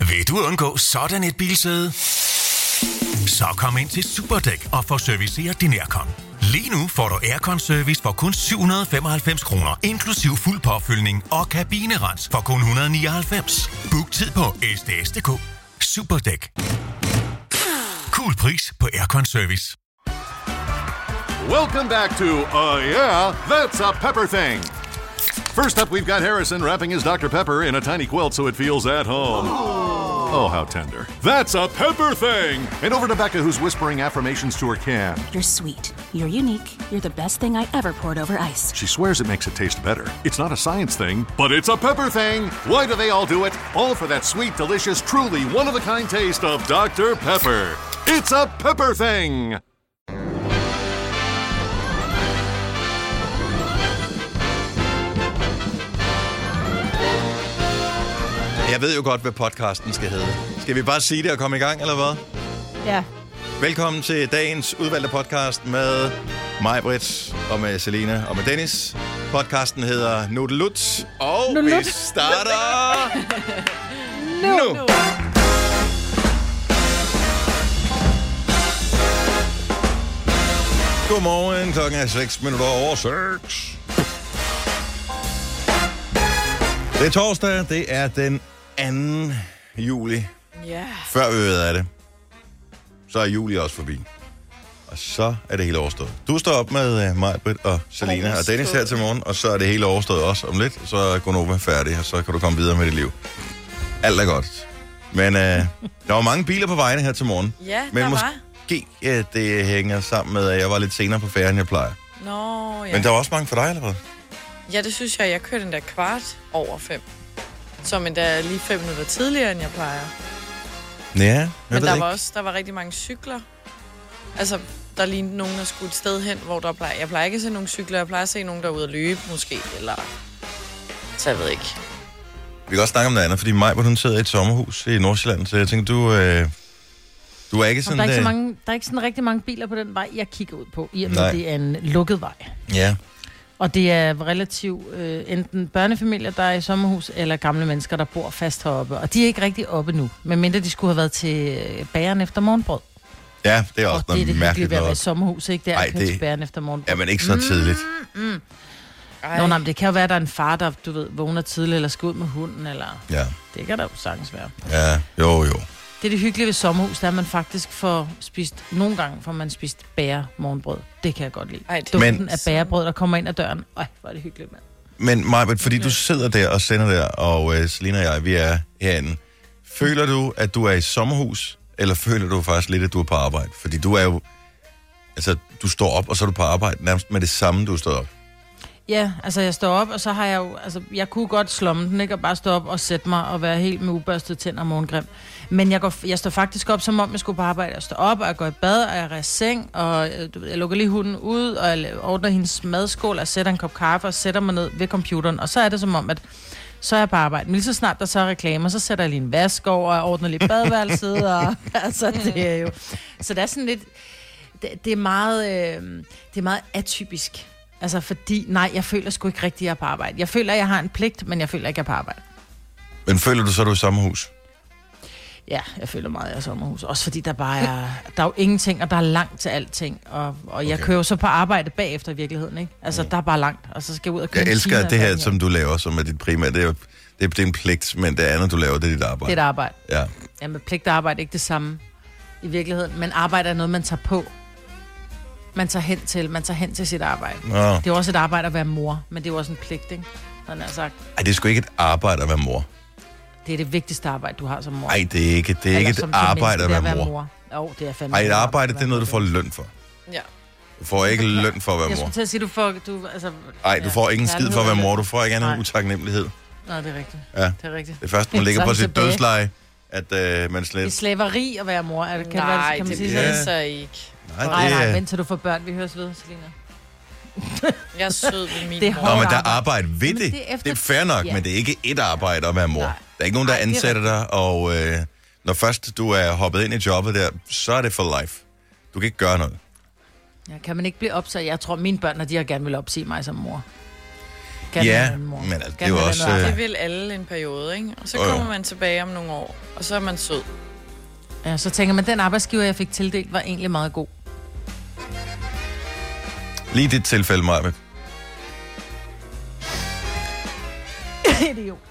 Vil du undgå sådan et bilsæde? Så kom ind til Superdæk og få serviceret din aircon. Lige nu får du aircon-service for kun 795 kroner, inklusiv fuld påfyldning og kabinerens for kun 199. Book tid på sds.dk. Superdæk. Cool pris på aircon-service. Welcome back to Yeah, That's a Pepper Thing. First up, we've got Harrison wrapping his Dr. Pepper in a tiny quilt so it feels at home. Oh, how tender. That's a Pepper Thing! And over to Becca, who's whispering affirmations to her can. You're sweet. You're unique. You're the best thing I ever poured over ice. She swears it makes it taste better. It's not a science thing, but it's a Pepper Thing! Why do they all do it? All for that sweet, delicious, truly one-of-a-kind taste of Dr. Pepper. It's a Pepper Thing! Jeg ved jo godt, hvad podcasten skal hedde. Skal vi bare sige det og komme i gang, eller hvad? Ja. Velkommen til dagens udvalgte podcast med mig, Britt, og med Selina og med Dennis. Podcasten hedder Nudelut, og vi starter nu. Godmorgen, klokken er 6 minutter over 6. Det er torsdag, det er den 2. juli. Ja. Før vi ved af det, så er juli også forbi. Og så er det hele overstået. Du står op med mig, Britt og Selina og Dennis her til morgen, og så er det hele overstået også om lidt. Så er Gonova færdig, og så kan du komme videre med dit liv. Alt er godt. Men der var mange biler på vejene her til morgen. Ja, men der måske det hænger sammen med, at jeg var lidt senere på færden, end jeg plejer. Nå, ja. Men der var også mange for dig, eller hvad? Ja, det synes jeg. Jeg kørte den der 5:15. Som endda lige 5 minutter tidligere, end jeg plejer. Ja, men der var rigtig mange cykler. Altså, der lignede nogen, der skulle et sted hen, hvor jeg plejer ikke at se nogle cykler. Jeg plejer at se nogen, der er ude at løbe, måske. Eller... Så jeg ved ikke. Vi kan også snakke om noget andet, fordi Majbert, hun sidder i et sommerhus i Nordsjælland, så jeg tænker, du er ikke sådan... Der er ikke sådan rigtig mange biler på den vej, jeg kigger ud på, i og med det er en lukket vej. Ja. Og det er relativt enten børnefamilier, der er i sommerhus, eller gamle mennesker, der bor fast heroppe. Og de er ikke rigtig oppe nu, medmindre de skulle have været til bageren efter morgenbrød. Ja, det er også noget mærkeligt noget. Og det er det ved at være i sommerhus, ikke? Det er at køre til bageren efter morgenbrød. Ja, men ikke så tidligt. Nå, men det kan jo være, at der er en far, der, du ved, vågner tidligt, eller skal ud med hunden, eller... Ja. Det kan der jo sagtens være. Ja, jo. Det er det hyggelige ved sommerhus, der man faktisk får spist... Nogle gange får man spist morgenbrød. Det kan jeg godt lide. Duften af bagerbrød, der kommer ind ad døren. Hvor er det hyggeligt, mand. Men Majbert, fordi du sidder der og sender der, og Selina og jeg, vi er herinde. Føler du, at du er i sommerhus, eller føler du faktisk lidt, at du er på arbejde? Fordi du er jo... Altså, du står op, og så er du på arbejde nærmest med det samme, du står op. Ja, altså jeg står op, og så har jeg jo... Altså, jeg kunne godt slomme den, ikke? Og bare stå op og sætte mig og være helt med ubørstet tænder og morgengrim. Men jeg står faktisk op, som om jeg skulle på arbejde. Jeg står op, og jeg går i bad, og jeg er i seng, og jeg lukker lige hunden ud, og jeg ordner hendes madskål, og sætter en kop kaffe, og sætter mig ned ved computeren. Og så er det som om, at så er jeg på arbejde. Men lige så snart der så er reklamer, så sætter jeg lige en vask over, og jeg ordner lige badeværelset, og altså det er jo... Så det er sådan lidt... Det er meget atypisk. Altså fordi, nej, jeg føler sgu ikke rigtig, at jeg er på arbejde. Jeg føler, at jeg har en pligt, men jeg føler ikke, at jeg er på arbejde. Men føler du så, at du er i sommerhus? Ja, jeg føler meget, at jeg er i sommerhus. Også fordi der bare er, der er jo ingenting, og der er langt til alting. Og jeg kører jo så på arbejde bagefter i virkeligheden, ikke? Altså, der er bare langt, og så skal jeg ud og køre. Jeg elsker det her, som du laver, som er dit primære. Det er en pligt, men det andet, du laver, det er dit arbejde. Det er et arbejde. Ja. Jamen, pligt og arbejde er ikke det samme i virkeligheden. Men arbejde er noget, man tager på. Man tager hen til sit arbejde. Nå. Det er jo også et arbejde at være mor, men det er jo også en pligt, ikke? Sådan er sagt. Ej, det er sgu ikke et arbejde at være mor. Det er det vigtigste arbejde, du har som mor. Ej, det er ikke et arbejde at være mor. Jo, det er fandme. Ej, et arbejde, det er noget, du får løn for. Ja. Du får ikke løn for at være mor. Jeg skulle til at sige, du får ikke en skid for at være mor. Du får ikke andet utaknemmelighed. Nej, det er rigtigt. Ja. Det er rigtigt. Det er først, man ligger på sit dødsleje, at man slet... Det er slaveri at være mor. Kan det er så ikke. Nej, vent til du får børn. Vi høres ved, Selina. Jeg er sød ved min mor. Nå, men der er arbejde ved det. Det er fair nok, men det er ikke et arbejde at være mor. Nej. Der er ikke nogen, der ansætter dig, og når først du er hoppet ind i jobbet der, så er det for life. Du kan ikke gøre noget. Ja, kan man ikke blive opsat? Jeg tror, mine børn, når de har gerne vil opsige mig som mor. skal Ja, have en mor. men altså, Skal det er jo have også... noget. Det vil alle en periode, ikke? Og så kommer man tilbage om nogle år, og så er man sød. Ja, så tænker man, den arbejdsgiver, jeg fik tildelt, var egentlig meget god. Lige i dit tilfælde, Maja. Idiot.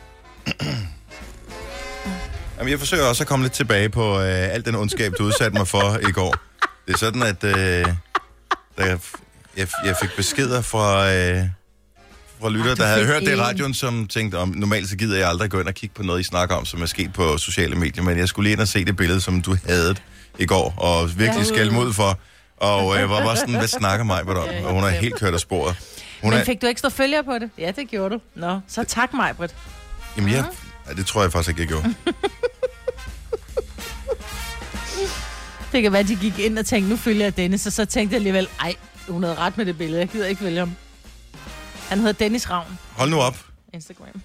Jamen, jeg forsøger også at komme lidt tilbage på al den ondskab, du udsatte mig for i går. Det er sådan, at da jeg fik beskeder fra lytter, der havde hørt det i radioen, som tænkte, om normalt så gider jeg aldrig gå ind og kigge på noget, I snakker om, som er sket på sociale medier, men jeg skulle lige ind og se det billede, som du havde i går, og virkelig skælde mod for, og var bare sådan, hvad snakker mig om? Og hun er helt kørt af sporet. Men fik du ekstra følger på det? Ja, det gjorde du. Nå, så tak mig, Britt. Jamen, ja, det tror jeg faktisk ikke, jeg gjorde. Det kan være, at de gik ind og tænkte, nu følger jeg Dennis, og så tænkte jeg alligevel, ej, hun havde ret med det billede, jeg gider ikke følge ham. Han hedder Dennis Ravn. Hold nu op. Instagram.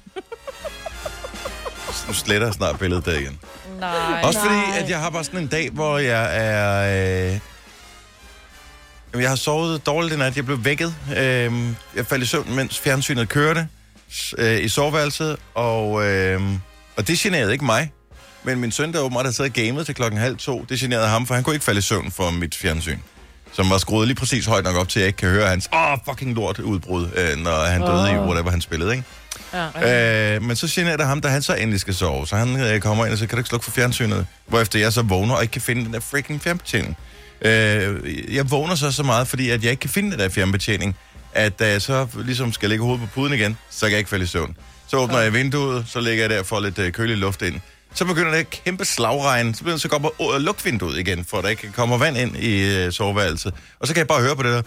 Nu sletter jeg snart billedet der igen. Nej. Også fordi, at jeg har bare sådan en dag, hvor jeg er... jeg har sovet dårligt i nat. Jeg blev vækket. Jeg faldt i søvn, mens fjernsynet kørte i soveværelset. Og det generede ikke mig. Men min søn, der åbenbart havde siddet og gamet til 1:30, det generede ham, for han kunne ikke falde i søvn for mit fjernsyn. Som var skruet lige præcis højt nok op til, at jeg ikke kan høre hans fucking lort udbrud, når han døde i whatever han spillede, ikke? Ja. Men så generer det ham, da han så endelig skal sove. Så han kommer ind og siger, kan du ikke slukke for fjernsynet? Hvorefter jeg så vågner og ikke kan finde den der freaking fjernbetjening. Jeg vågner så meget, fordi at jeg ikke kan finde den der fjernbetjening, at da jeg så ligesom skal lægge hovedet på puden igen, så kan jeg ikke falde i søvn. Så åbner jeg vinduet, så lægger jeg der for lidt kølig luft ind. Så begynder det kæmpe slagregn, så bliver det så godt at lukke vinduet igen, for at der ikke kommer vand ind i soveværelset. Og så kan jeg bare høre på det der.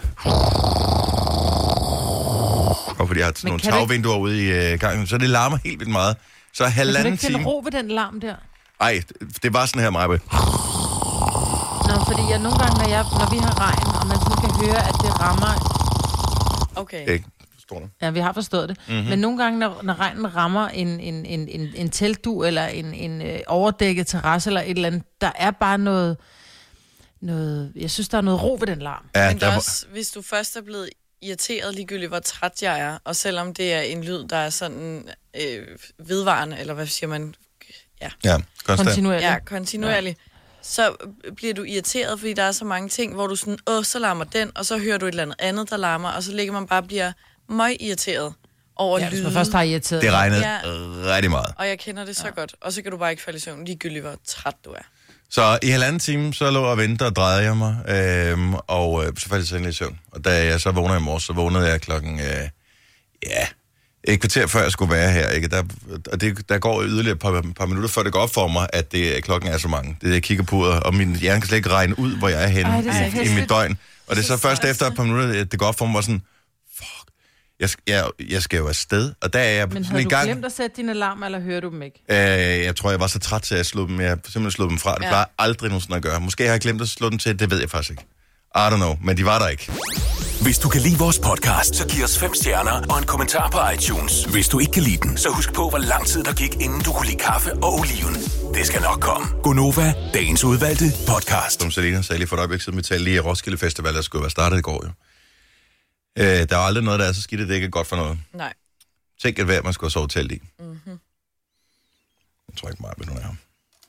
Og fordi jeg har sådan nogle tagvinduer ude i gangen, så det larmer helt vildt meget. Så halvanden time... Kan du ikke finde ro ved den larm der? Ej, det var sådan her, Maja. Nå, fordi jeg nogle gange, når vi har regn, og man sådan kan høre, at det rammer... Okay. Ikke? Forstår du? Ja, vi har forstået det. Mm-hmm. Men nogle gange, når regnen rammer en teltdu, eller en overdækket terrasse, eller et eller andet, der er bare noget... Jeg synes, der er noget ro ved den larm. Ja, men der også, hvis du først er blevet irriteret ligegyldigt, hvor træt jeg er, og selvom det er en lyd, der er sådan vedvarende, eller hvad siger man? Ja, kontinuerlig. Ja, kontinuerlig. Ja. Så bliver du irriteret, fordi der er så mange ting, hvor du sådan, så larmer den, og så hører du et eller andet, der larmer, og så ligger man bare og bliver møg irriteret over lyden. Hvis man først har irriteret. Det regnede rigtig meget. Og jeg kender det så godt, og så kan du bare ikke falde i søvn, ligegyldigt hvor træt du er. Så i halvanden time, så lå jeg og ventede og drejede jeg mig, og så faldt jeg så endelig i søvn. Og da jeg så vågnede i morges, så vågnede jeg klokken, et kvarter før jeg skulle være her. Ikke? Der går yderligere et par minutter, før det går op for mig, at klokken er så mange. Det jeg kigger på, og min hjerne kan slet ikke regne ud, hvor jeg er henne i mit døgn. Og det er så først efter et par minutter, at det går op for mig, sådan, jeg skal jo afsted, og der er jeg men sådan i gang. Men havde du glemt at sætte din alarm, eller hører du dem ikke? Jeg tror, jeg var så træt til at slå dem. Jeg simpelthen slog dem fra. Det plejer aldrig nogensinde at gøre. Måske har jeg glemt at slå dem til, det ved jeg faktisk ikke. I don't know, men de var der ikke. Hvis du kan lide vores podcast, så giv os 5 stjerner og en kommentar på iTunes. Hvis du ikke kan lide den, så husk på, hvor lang tid der gik, inden du kunne lide kaffe og oliven. Det skal nok komme. Gonova, dagens udvalgte podcast. Som Selina sagde lige for et øjeblik siden, vi talte lige i Roskilde Festival, der skulle være startet i går jo. Der er aldrig noget, der er så skidt, at det ikke er godt for noget. Nej. Tænk et vejr, man skulle have sovet telt i. Mm-hmm. Jeg tror ikke meget, ved nogen af ham.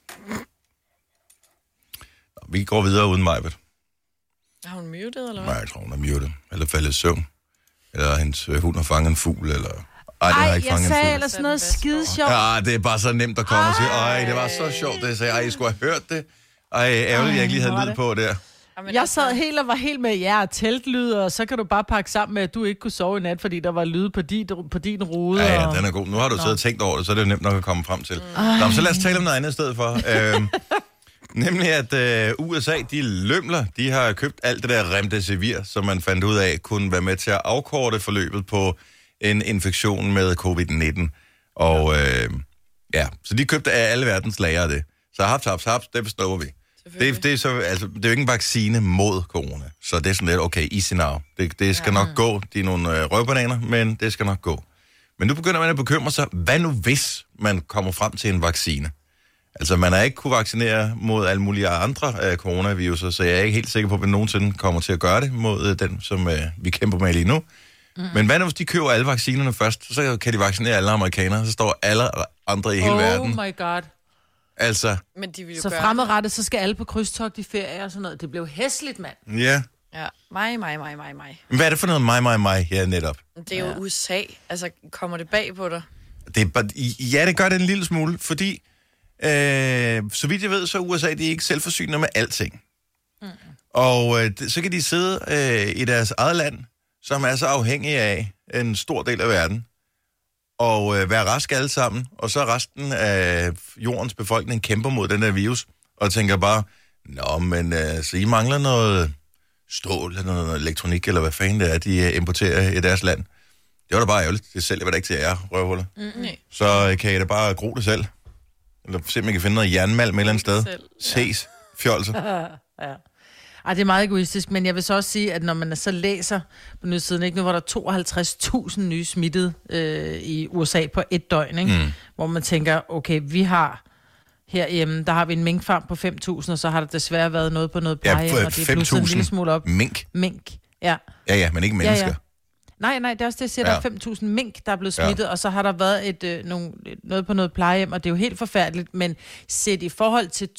Vi går videre uden Majbet. Er hun muted, eller hvad? Nej, jeg tror, hun er muted. Eller faldet i søvn. Eller hendes hund har fanget en fugl, eller... Ej, jeg sagde ellers sådan noget skide sjovt. Ja, det er bare så nemt at komme og sige, det var så sjovt, det jeg sagde. Jeg skulle have hørt det. Ærgerligt, jeg ikke lige havde lyd på der. Jeg sad helt og var helt med teltlyd, og så kan du bare pakke sammen med, at du ikke kunne sove i nat, fordi der var lyd på din rude. Ja, den er god. Nu har du siddet og tænkt over det, så er det jo nemt nok at komme frem til. Nå, så lad os tale om noget andet i stedet for. Nemlig at USA, de lømler, de har købt alt det der remdesivir, som man fandt ud af, kunne være med til at afkorte forløbet på en infektion med covid-19. Og så de købte af alle verdens lager af det. Så haps, det består vi. Det er jo ikke en vaccine mod corona, så det er sådan lidt, okay, easy now. Det skal nok gå. De er nogle røvbananer, men det skal nok gå. Men nu begynder man at bekymre sig, hvad nu hvis man kommer frem til en vaccine? Altså, man har ikke kunne vaccinere mod alle mulige andre coronaviruser, så jeg er ikke helt sikker på, at vi nogensinde kommer til at gøre det mod den, som vi kæmper med lige nu. Men hvad nu, hvis de køber alle vaccinerne først, så kan de vaccinere alle amerikanere, så står alle andre i hele verden. Oh my god. Altså. Men de vil jo Så gøre fremadrettet, så skal alle på krydstogt i ferie og sådan noget. Det blev hæsligt, mand. Ja. Ja, mig. Hvad er det for noget mig? Ja, netop. Det er jo USA. Altså, kommer det bag på dig? Det er bare, ja, det gør det en lille smule, fordi så vidt jeg ved, så er USA de er ikke selvforsynende med alting. Og så kan de sidde i deres eget land, som er så afhængige af en stor del af verden, og være raske alle sammen, og så resten af jordens befolkning kæmper mod den der virus, og tænker bare, nå, men så I mangler noget stål, eller noget elektronik, eller hvad fanden det er, de importerer i deres land. Det var da bare ærgerligt. Det sælger da ikke til jer, røvhuller. Så kan I da bare gro det selv. Eller se, om I kan finde noget jernmalm et eller andet sted. Ses, fjolser. Ja. Ej, det er meget egoistisk, men jeg vil så også sige, at når man så læser på nyhedssiden, ikke, nu var der 52.000 nye smittede i USA på et døgn, ikke? Hvor man tænker, okay, vi har herhjemme, der har vi en minkfarm på 5.000, og så har der desværre været noget på noget pleje, og det er pludselig en lille smule op. Mink, ja. Ja, men ikke mennesker. Ja. Nej, det er også det, jeg siger, der er 5.000 mink, der er blevet smittet, og så har der været noget på noget plejehjem, og det er jo helt forfærdeligt, men set i forhold til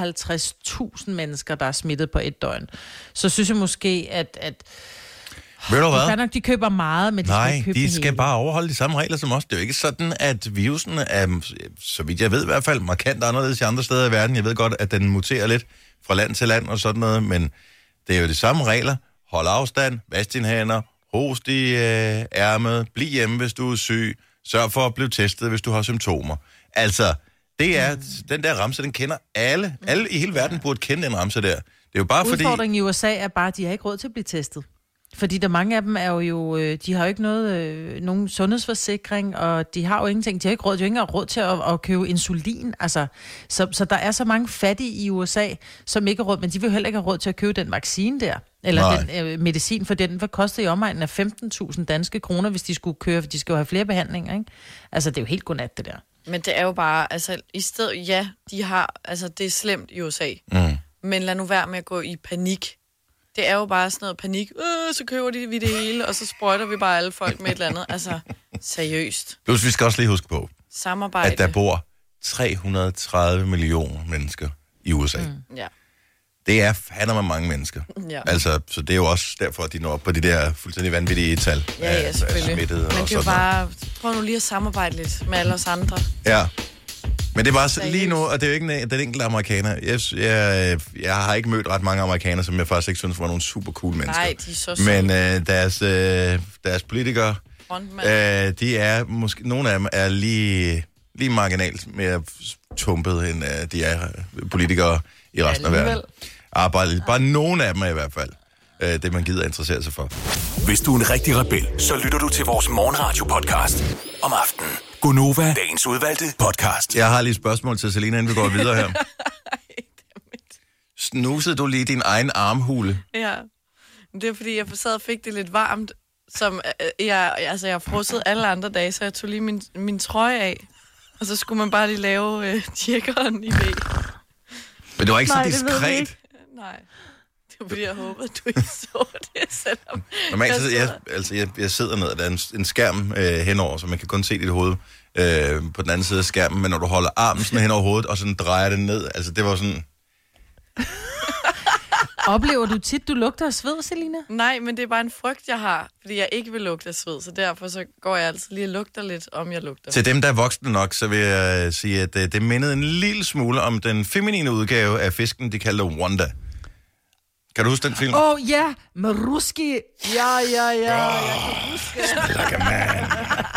52.000 mennesker, der er smittet på et døgn, så synes jeg måske, at ved du hvad? Nok, de køber meget, men de skal ikke købe de skal bare overholde de samme regler som os. Det er jo ikke sådan, at virusen er, så vidt jeg ved i hvert fald, markant anderledes i andre steder i verden. Jeg ved godt, at den muterer lidt fra land til land og sådan noget, men det er jo de samme regler. Hold afstand, vask dine hænder, host i ærmet, bliv hjemme, hvis du er syg, sørg for at blive testet, hvis du har symptomer. Altså, det er, den der ramse, den kender alle. Alle i hele verden burde kende den ramse der. Det er jo bare fordi... Udfordringen i USA er bare, at de har ikke råd til at blive testet. Fordi der mange af dem er jo, de har jo ikke nogen sundhedsforsikring, og de har jo ingenting. De har ikke råd, de har ikke råd til at købe insulin. Altså, så der er så mange fattige i USA, som ikke har råd, men de vil jo heller ikke have råd til at købe den vaccine der. Eller den medicin, for den koster i omegnen af 15.000 danske kroner, hvis de skulle køre, for de skal jo have flere behandlinger, ikke? Altså, det er jo helt godnat, det der. Men det er jo bare, altså, i stedet, ja, de har, altså, det er slemt i USA. Men lad nu være med at gå i panik. Det er jo bare sådan noget panik. Så køber vi det hele, og så sprøjter vi bare alle folk med et eller andet. Altså, seriøst. Plus, vi skal også lige huske på, samarbejde. At der bor 330 millioner mennesker i USA. Ja. Det er fandme mange mennesker. Ja. Altså, så det er jo også derfor, at de når op på de der fuldstændig vanvittige tal. Ja, selvfølgelig. Smittede. Men det er jo bare, prøv nu lige at samarbejde lidt med alle os andre. Ja. Men det er bare lige nu, og det er jo ikke den enkelte amerikaner. Jeg har ikke mødt ret mange amerikanere, som jeg faktisk ikke synes var nogle super cool mennesker. Nej, de er så søde. Men deres politikere, de er måske, nogle af dem er lige marginalt mere tumpet, end de er politikere i resten af verden. Bare nogle af dem er i hvert fald det, man gider interessere sig for. Hvis du er en rigtig rebel, så lytter du til vores morgenradio-podcast om aftenen. Gunova, dagens udvalgte podcast. Jeg har lige et spørgsmål til Selina, inden vi går videre her. Snusede du lige din egen armhule? Ja, det er fordi, jeg sad og fik det lidt varmt, som jeg har frosset alle andre dage, så jeg tog lige min trøje af, og så skulle man bare lige lave tjekkeren i det. Men det var ikke så diskret. Nej, det var fordi, jeg håbede, du ikke så det, selvom jeg sidder ned, og der er en skærm henover, så man kan kun se dit hoved på den anden side af skærmen, men når du holder armen sådan hen over hovedet, og sådan drejer den ned, altså det var sådan... Oplever du tit, du lugter af sved, Selina? Nej, men det er bare en frygt, jeg har, fordi jeg ikke vil lugte af sved, så derfor så går jeg altid lige og lugter lidt, om jeg lugter. Til dem, der er voksne nok, så vil jeg sige, at det mindede en lille smule om den feminine udgave af fisken, de kaldte Wanda. Kan du huske den film? Ja, Maruski. Ja. Jeg kan huske. Like a man.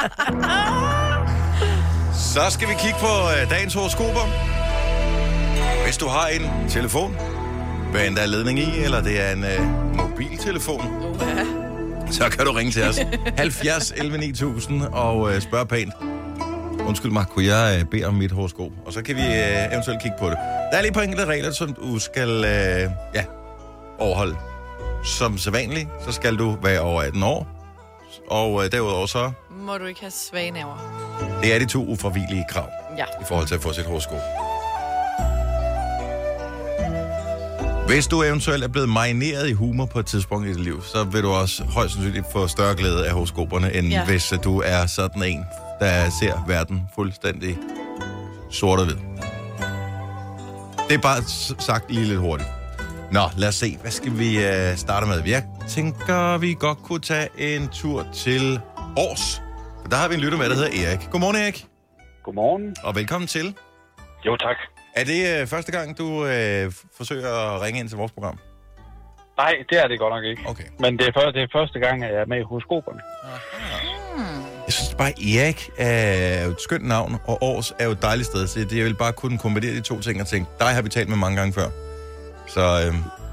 Så skal vi kigge på dagens horoskoper. Hvis du har en telefon, hvad end der er ledning i, eller det er en mobiltelefon, så kan du ringe til os. 70 11 9000 og spørge pænt. Undskyld mig, kunne jeg bede om mit horoskop? Og så kan vi eventuelt kigge på det. Der er lige et par enkelte regler, som du skal overholde. Som sædvanligt, så skal du være over 18 år. Og derudover så... må du ikke have svage nerver. Det er de 2 ufravigelige krav i forhold til at få sit horoskop. Hvis du eventuelt er blevet marineret i humor på et tidspunkt i dit liv, så vil du også højst sandsynligt få større glæde af horoskoperne, end hvis du er sådan en, der ser verden fuldstændig sort og hvid. Det er bare sagt lige lidt hurtigt. Nå, lad os se. Hvad skal vi starte med? Jeg tænker, vi godt kunne tage en tur til Aars. For der har vi en lytter med, der hedder Erik. Godmorgen, Erik. Godmorgen. Og velkommen til. Jo, tak. Er det første gang, du forsøger at ringe ind til vores program? Nej, det er det godt nok ikke. Okay. Men det er første gang, at jeg er med i horoskoperne. Jeg synes bare, Erik er jo et skønt navn, og Aars er jo et dejligt sted. Så jeg vil bare kunne kombinere de to ting og tænke, dig har vi talt med mange gange før. Så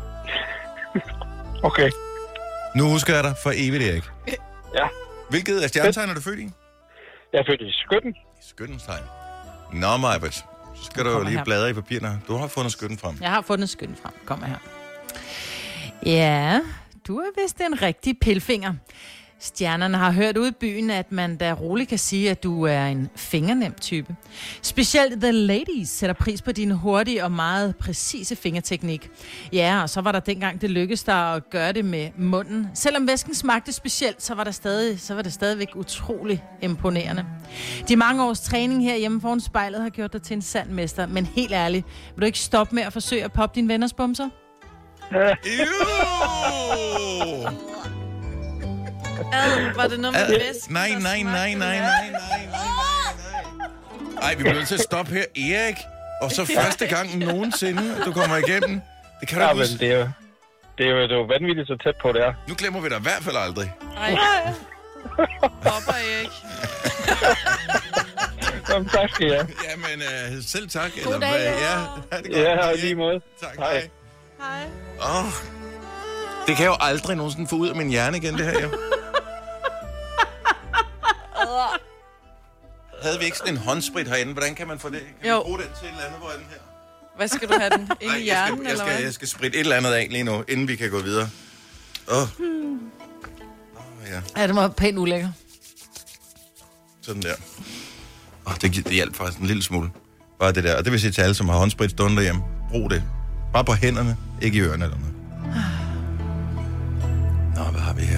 Okay. nu husker jeg dig for evigt, Erik. Ja. Hvilket af stjernetegn er du født i? Jeg er født i Skytten. I Skyttens tegn. Nå, Majbert. Så skal du jo lige bladre i papirerne. Du har fundet Skytten frem. Jeg har fundet Skytten frem. Kom her. Ja, du er vist en rigtig pilfinger. Stjernerne har hørt ud i byen, at man da roligt kan sige, at du er en fingernem type. Specielt the ladies sætter pris på din hurtige og meget præcise fingerteknik. Ja, og så var der dengang det lykkedes dig at gøre det med munden. Selvom væsken smagte specielt, så var det stadigvæk utrolig imponerende. De mange års træning her hjemme foran spejlet har gjort dig til en sand mester. Men helt ærligt, vil du ikke stoppe med at forsøge at poppe dine venners bumser? Var det noget med væsken? Nej. Ej, vi bliver nødt til at stoppe her. Erik, og så første gang nogensinde, du kommer igennem. Det kan du ikke huske. Det er jo vanvittigt så tæt på, det er. Nu glemmer vi dig i hvert fald aldrig. Nej. Hopper Erik. Jamen, tak skal jeg. Jamen, selv tak. God dag, Ja, det Ja, og lige måde. Tak, Hej. Hej. Det kan jeg jo aldrig nogensinde få ud af min hjerne igen, det her jo. Havde vi ikke sådan en håndsprit herinde? Hvordan kan man få det? Kan vi bruge den til et eller andet? Hvor er den her? Hvad skal du have den? Ind i hjernen, eller hvad? Jeg skal spritte et eller andet af lige nu, inden vi kan gå videre. Ja. Ja, det var pænt ulækker. Sådan der. Det hjælper faktisk en lille smule. Bare det der. Og det vil sige til alle, som har håndsprit stående derhjemme. Brug det. Bare på hænderne, ikke i ørerne eller noget. Nå, hvad har vi her?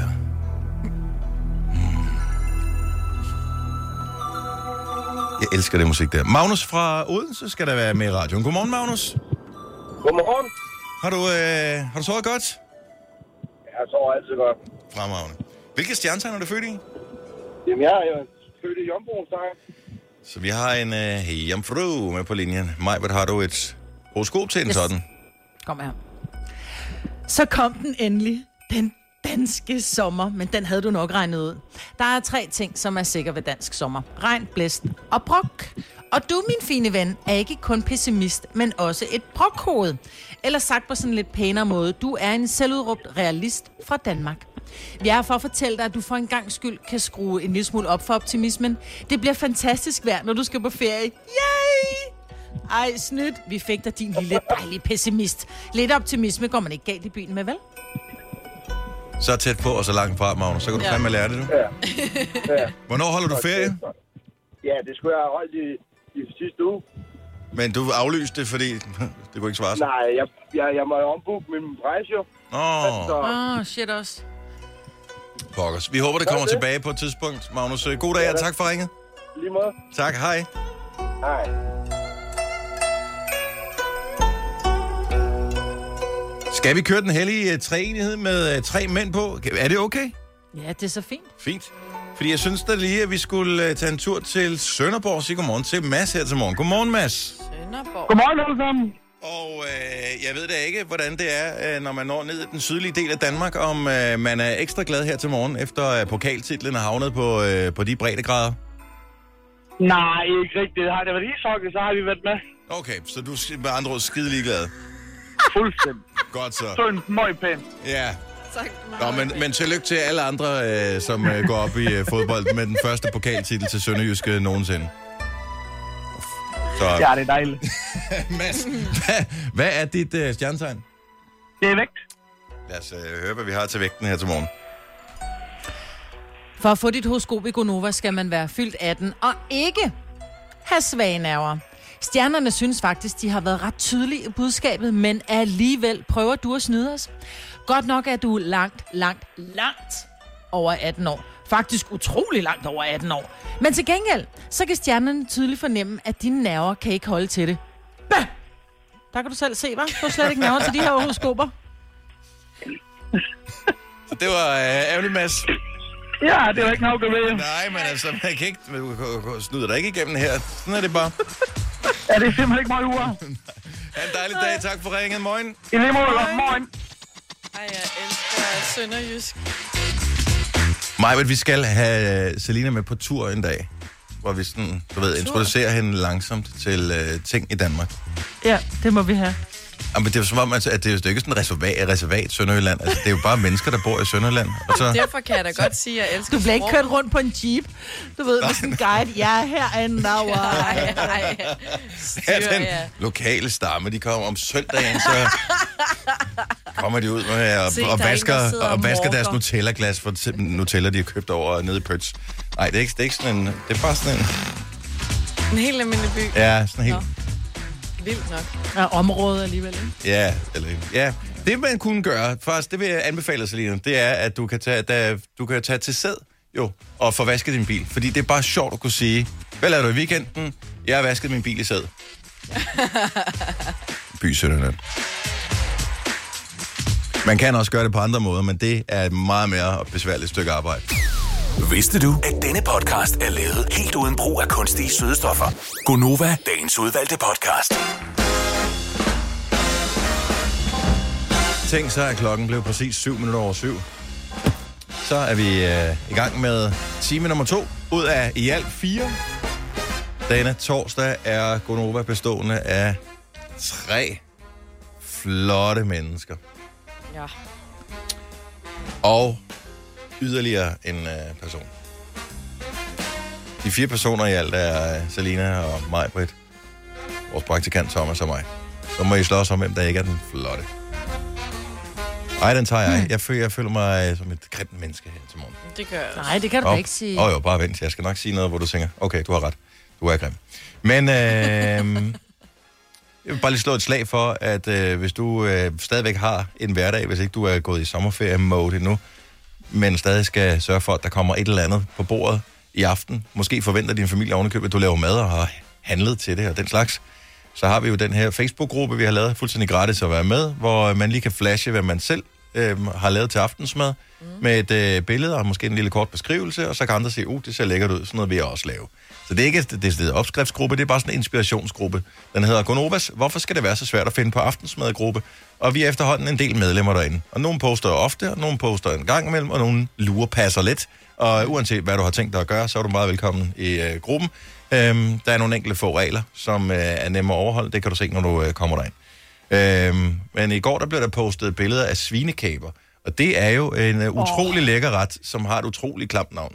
Jeg elsker det musik der. Magnus fra Odense skal der være med i radioen. Godmorgen, Magnus. Godmorgen. Har du sovet godt? Jeg sover altid godt. Fremragende. Hvilket stjernetegn er du født i? Jamen, jeg er jo født i Jomfruens tegn. Så vi har en jomfru med på linjen. Majbert, har du et horoskop til en sådan? Kom her. Så kom den endelig. Den danske sommer, men den havde du nok regnet ud. Der er 3 ting, som er sikre ved dansk sommer. Regn, blæsten og brok. Og du, min fine ven, er ikke kun pessimist, men også et brokhoved. Eller sagt på sådan lidt pænere måde, du er en selvudråbt realist fra Danmark. Vi er for at fortælle dig, at du for en gang skyld kan skrue en lille smule op for optimismen. Det bliver fantastisk vejr, når du skal på ferie. Yay! Ej, snydt. Vi fik dig, din lille dejlige pessimist. Lidt optimisme går man ikke galt i byen med, vel? Så tæt på og så langt fra, Magnus. Så kan du fandme lære det, du. Ja. Hvornår holder du ferie? Ja, det skulle jeg have holdt i sidste uge. Men du aflyste det, fordi det kunne ikke svare sig. Nej, jeg må jo ombooke min rejse jo. Shit også. Pokkers. Vi håber, det kommer tilbage på et tidspunkt. Magnus, god dag og tak for ringet. Lige måde. Tak, hej. Hej. Skal vi køre den hellige treenighed med 3 mænd på? Er det okay? Ja, det er så fint. Fint. Fordi jeg synes da lige, at vi skulle tage en tur til Sønderborg og sige godmorgen til Mads her til morgen. Godmorgen, Mads. Sønderborg. Godmorgen alle sammen. Og jeg ved da ikke, hvordan det er, når man når ned i den sydlige del af Danmark, om man er ekstra glad her til morgen, efter pokaltitlen er havnet på de breddegrader. Nej, ikke rigtigt. Har det været ishockey, så har vi været med. Okay, så du er med andre ord skide ligeglad. Fuldstændig. Godt så. Sådan meget pænt. Ja. Tak. Nå, men tillykke til alle andre, som går op i fodbold med den første pokaltitel til Sønderjyske nogensinde. Så. Ja, det er dejligt. Mads, hvad er dit stjernetegn? Det er vægt. Lad os høre, hvad vi har til vægten her til morgen. For at få dit horoskop i Gonova skal man være fyldt 18 og ikke have svage nerver. Stjernerne synes faktisk, de har været ret tydelige i budskabet, men alligevel prøver du at snyde os. Godt nok er du langt over 18 år. Faktisk utrolig langt over 18 år. Men til gengæld, så kan stjernerne tydeligt fornemme, at dine nerver kan ikke holde til det. Bah! Der kan du selv se, hva'? Du har slet ikke nerver til de her horoskoper. Så det var ærgerligt, Mads. Ja, det var ikke nok at vide. Nej, men altså, man kan ikke snyde dig ikke igennem her. Sådan er det bare. Ja, det er simpelthen ikke meget uger. Ha' en dejlig dag. Tak for ringen. Morgen. I lige måde, morgen. Ej, jeg elsker sønderjysk. Majbert, vi skal have Selina med på tur en dag, hvor vi sådan, du ved, introducerer hende langsomt til ting i Danmark. Ja, det må vi have. Jamen, det er jo som om, at det er jo ikke sådan en reservat Sønderjylland. Altså, det er jo bare mennesker, der bor i Sønderjylland. Og så... Derfor kan jeg da godt sige, at jeg elsker Du bliver ikke kørt rundt på en jeep. Du ved, med sådan en guide. Ja, her er en Nej. Ja, den lokale stamme, de kommer om søndagen, så kommer de ud med og vasker deres Nutella-glas for Nutella, de har købt over nede i Pøts. Nej, det er ikke sådan en... Det er bare sådan en... En helt almindelig by. Ja, sådan helt... Vildt nok. Ja, området alligevel, ikke? Ja. Det, man kunne gøre, faktisk, det vil jeg anbefale, Selina, det er, at du kan tage til sæd, og få vasket din bil. Fordi det er bare sjovt at kunne sige, hvad lavede du i weekenden? Jeg har vasket min bil i sæd. By Sønderjylland. Man kan også gøre det på andre måder, men det er et meget mere besværligt stykke arbejde. Vidste du, at denne podcast er lavet helt uden brug af kunstige sødestoffer? Gonova, dagens udvalgte podcast. Tænk så, at klokken blev præcis 7:07. Så er vi i gang med time nummer 2 ud af i alt 4. Denne torsdag er Gonova bestående af 3 flotte mennesker. Ja. Og yderligere en person. De 4 personer i alt er Selina og mig, Britt, vores praktikant Thomas og mig. Så må I slås om, hvem der ikke er den flotte. Ej, den tager jeg. Jeg føler mig som et grimt menneske her til morgen. Det gør jeg også. Nej, det kan du da ikke sige. Jo, bare vent. Jeg skal nok sige noget, hvor du tænker, okay, du har ret. Du er grim. Men jeg vil bare lige slå et slag for, at hvis du stadigvæk har en hverdag, hvis ikke du er gået i sommerferie-mode endnu, men stadig skal sørge for, at der kommer et eller andet på bordet i aften. Måske forventer din familie ovenikøbet, at du laver mad og har handlet til det og den slags. Så har vi jo den her Facebook-gruppe, vi har lavet fuldstændig gratis at være med, hvor man lige kan flashe, hvad man selv har lavet til aftensmad, med et billede og måske en lille kort beskrivelse, og så kan andre sige, det ser lækkert ud, sådan noget vil jeg også lave. Så det er ikke det opskriftsgruppe, det er bare sådan en inspirationsgruppe. Den hedder Gonovas. Hvorfor skal det være så svært at finde på aftensmadgruppe? Og vi er efterhånden en del medlemmer derinde. Og nogle poster ofte, og nogle poster en gang imellem, og nogle lurepasser lidt. Og uanset hvad du har tænkt dig at gøre, så er du meget velkommen i gruppen. Der er nogle enkelte få regler, som er nemme at overholde. Det kan du se, når du kommer derind. Men i går der blev der postet billeder af svinekæber. Og det er jo en utrolig lækker ret, som har et utroligt klamt navn.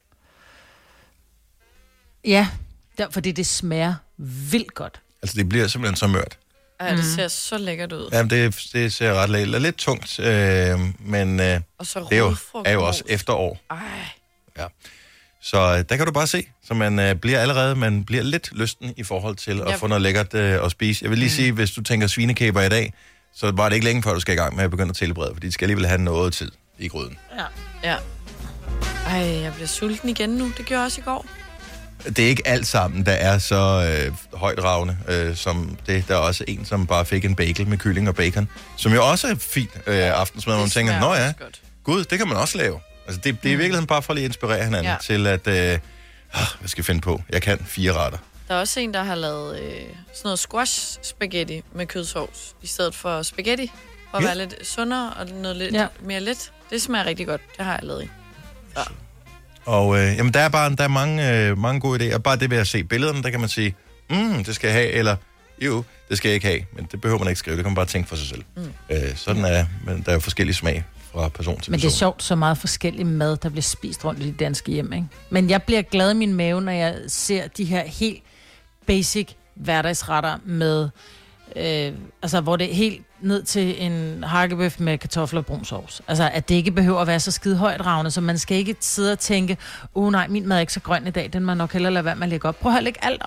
Ja, fordi det smager vildt godt. Altså, det bliver simpelthen så mørt. Ja, det ser så lækkert ud. Jamen, det ser ret lækkert. Lidt tungt, men og så det er jo også efterår. Ej. Ja. Så der kan du bare se, så man bliver lidt lysten i forhold til at få noget lækkert at spise. Jeg vil lige sige, hvis du tænker svinekæber i dag, så var det ikke længe før, du skal i gang med at begynde at tilberede, fordi de skal alligevel have noget tid i gryden. Ja. Ej, jeg bliver sulten igen nu. Det gjorde jeg også i går. Det er ikke alt sammen, der er så højtravende som det. Der er også en, som bare fik en bagel med kylling og bacon, som jo også er fint aftensmad, hvor man tænker, nå ja, gud, det kan man også lave. Altså, det er i virkeligheden bare for at lige inspirere hinanden til at, hvad skal jeg finde på? Jeg kan 4 retter. Der er også en, der har lavet sådan noget squash spaghetti med kødsovs, i stedet for spaghetti, for at være lidt sundere og noget lidt mere let. Det smager rigtig godt. Det har jeg lavet i. Ja. Og jamen, der er mange gode idéer. Bare det ved at se billederne, der kan man sige, det skal jeg have, eller jo, det skal jeg ikke have. Men det behøver man ikke skrive, det kan man bare tænke for sig selv. Sådan er men der er jo forskellige smag fra person til person. Men det er sjovt, så meget forskellig mad, der bliver spist rundt i de danske hjem, ikke? Men jeg bliver glad i min mave, når jeg ser de her helt basic hverdagsretter med, altså hvor det er helt ned til en hakkebøf med kartofler og brun sovs. Altså, at det ikke behøver at være så skide højtravende, så man skal ikke sidde og tænke, nej, min mad er ikke så grøn i dag, den må nok hellere lade være med at lægge op. Prøv at lægge alt op.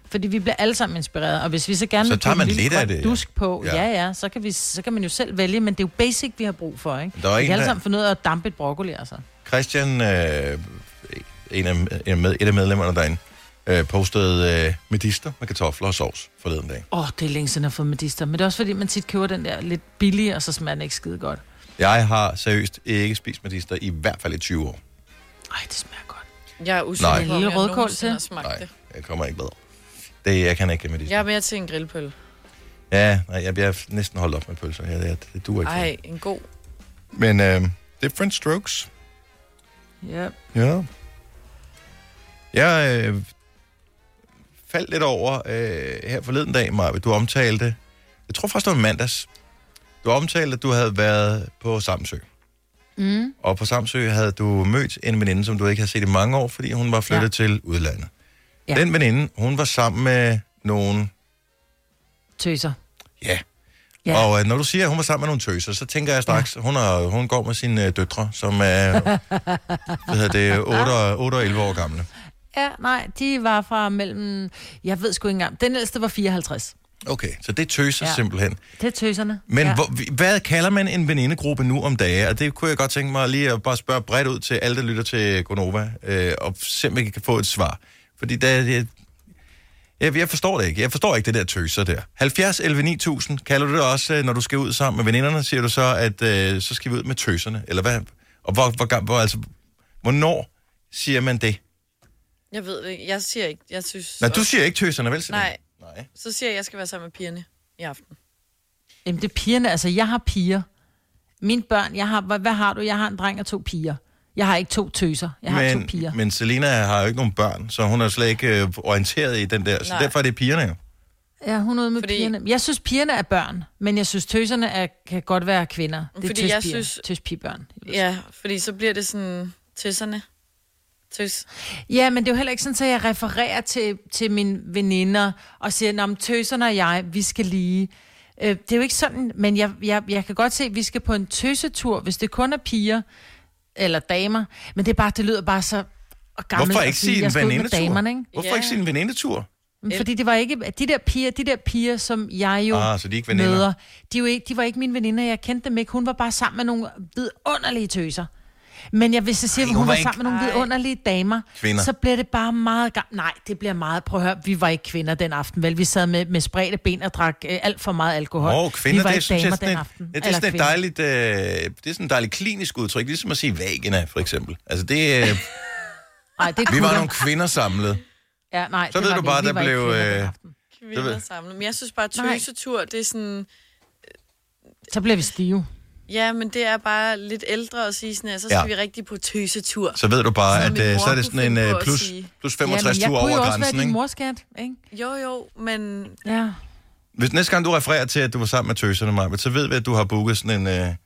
Fordi vi bliver alle sammen inspireret, og hvis vi så gerne Så vil tager putte man en lille lidt af grøn det, dusk på, ja. så kan man jo selv vælge, men det er jo basic, vi har brug for, ikke? Der er Vi en, kan alle der- sammen finde ud af at dampe et broccoli, altså. Christian, et af medlemmerne derinde, postede medister med kartofler og sovs forleden dag. Det er længe siden, jeg har fået medister, men det er også fordi, man tit køber den der lidt billige, og så smager den ikke skide godt. Jeg har seriøst ikke spist medister i hvert fald i 20 år. Ej, det smager godt. Jeg er Nej. usikker på, En om lille jeg rødkål nogensinde til? har smagt Nej, det. jeg kommer ikke med. Jeg kan ikke medister. Jeg er mere til en grillpøl. Ja, nej, jeg bliver næsten holdt op med pølser. Det duer ikke. Ej, en god. Men different strokes. Ja. Ja. Jeg faldt lidt over her forleden dag, Maja. Du omtalte, jeg tror faktisk, det var mandags. Du omtalte, at du havde været på Samsø. Mm. Og på Samsø havde du mødt en veninde, som du ikke havde set i mange år, fordi hun var flyttet til udlandet. Ja. Den veninde, hun var sammen med nogle... Tøser. Ja. Ja. Og når du siger, at hun var sammen med nogle tøser, så tænker jeg straks, hun går med sine døtre, som er 8 og 11 år gamle. Ja, nej, de var fra mellem... Jeg ved sgu ikke engang. Den ældste var 54. Okay, så det er tøser simpelthen. Det er tøserne. Men hvad kalder man en venindegruppe nu om dage? Og det kunne jeg godt tænke mig lige at bare spørge bredt ud til alle, der lytter til Gonova, og simpelthen kan få et svar. Fordi jeg forstår det ikke. Jeg forstår ikke det der tøser der. 70 11 9000, kalder du det også, når du skal ud sammen med veninderne, siger du så, at så skal vi ud med tøserne? Eller hvad? Og hvornår siger man det? Jeg ved det ikke. Jeg siger ikke. Jeg synes... Nej, du siger ikke tøserne, vel? Nej. Så siger jeg, at jeg skal være sammen med pigerne i aften. Jamen, det er pigerne. Altså, jeg har piger. Mine børn, hvad har du? Jeg har en dreng og 2 piger. Jeg har ikke 2 tøser. Jeg har 2 piger. Men Selina har jo ikke nogen børn, så hun er slet ikke orienteret i den der. Så derfor er det pigerne jo. Ja, hun er ude med pigerne. Jeg synes, pigerne er børn, men jeg synes, tøserne kan godt være kvinder. Det er tøspibørn. Ja, fordi så bliver det sådan tøserne. Tøs. Ja, men det er jo heller ikke sådan, at jeg refererer til mine veninder og siger, om tøserne og jeg, vi skal lige. Det er jo ikke sådan, men jeg kan godt se, at vi skal på en tøsetur, hvis det kun er piger eller damer. Men det lyder bare så gammelt. Hvorfor ikke sige en venindetur? Damerne, ikke? Hvorfor ikke sige en venindetur? Fordi det var ikke de der piger, som jeg jo så de er ikke veninder. møder. De var ikke mine veninder, jeg kendte dem ikke. Hun var bare sammen med nogle vidunderlige tøser. Men hvis jeg siger, at hun var sammen med nogle vidunderlige damer, kvinder. Så bliver det bare meget... Nej, det bliver meget... Prøv at høre, vi var ikke kvinder den aften, vel? Vi sad med spredte ben og drak alt for meget alkohol. Kvinder, vi var det ikke synes damer jeg den aften. Det er sådan et dejligt, det er sådan et dejligt klinisk udtryk, ligesom at sige vagina, for eksempel. Altså det... vi var nogle kvinder samlet. Ja, nej, så ved du bare, der blev... Kvinder samlet. Men jeg synes bare, tøsetur, det er sådan... Så bliver vi stive. Ja, men det er bare lidt ældre at sige sådan her, så skal vi rigtig på tøsetur. Så ved du bare, at så er det sådan en plus 65 tur over grænsen, ikke? Jeg kunne jo også være din morskat, ikke? Jo, men... Ja. Hvis næste gang du refererer til, at du var sammen med tøserne, Maja, så ved vi, at du har booket sådan en...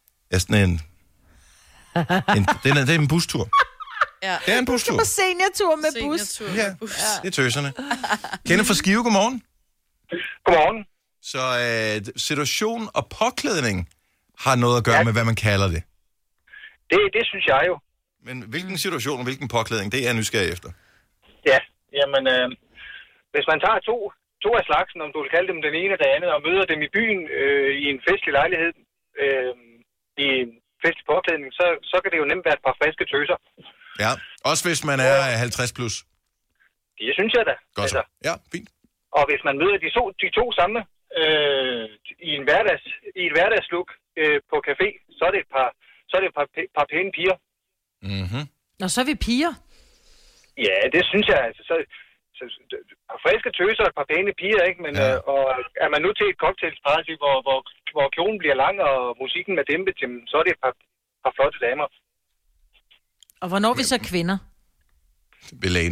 det er en bustur. Ja. Det er en bustur. Du skal på seniortur med bus. Ja, det er tøserne. Kenneth fra Skive, godmorgen. Godmorgen. Så situation og påklædning har noget at gøre med, hvad man kalder det. Det synes jeg jo. Men hvilken situation og hvilken påklædning, det er jeg nysgerrig efter. Ja, jamen, hvis man tager to af slagsen, om du vil kalde dem den ene og den anden, og møder dem i byen i en festlig lejlighed, i en festlig påklædning, så kan det jo nemt være et par friske tøser. Ja, også hvis man er 50 plus. Det synes jeg da. Godt så. Ja, fint. Og hvis man møder de to samme i et hverdagslook på café, så er det et par pæne piger. Mhm. Og så er vi piger. Ja, det synes jeg. Altså, så par friske tøser og et par pæne piger, ikke? Men og er man nu til et cocktailsparty, hvor kjolen bliver lang og musikken er dæmpet, så er det et par flotte damer. Og hvornår er vi så kvinder? Ved lægen.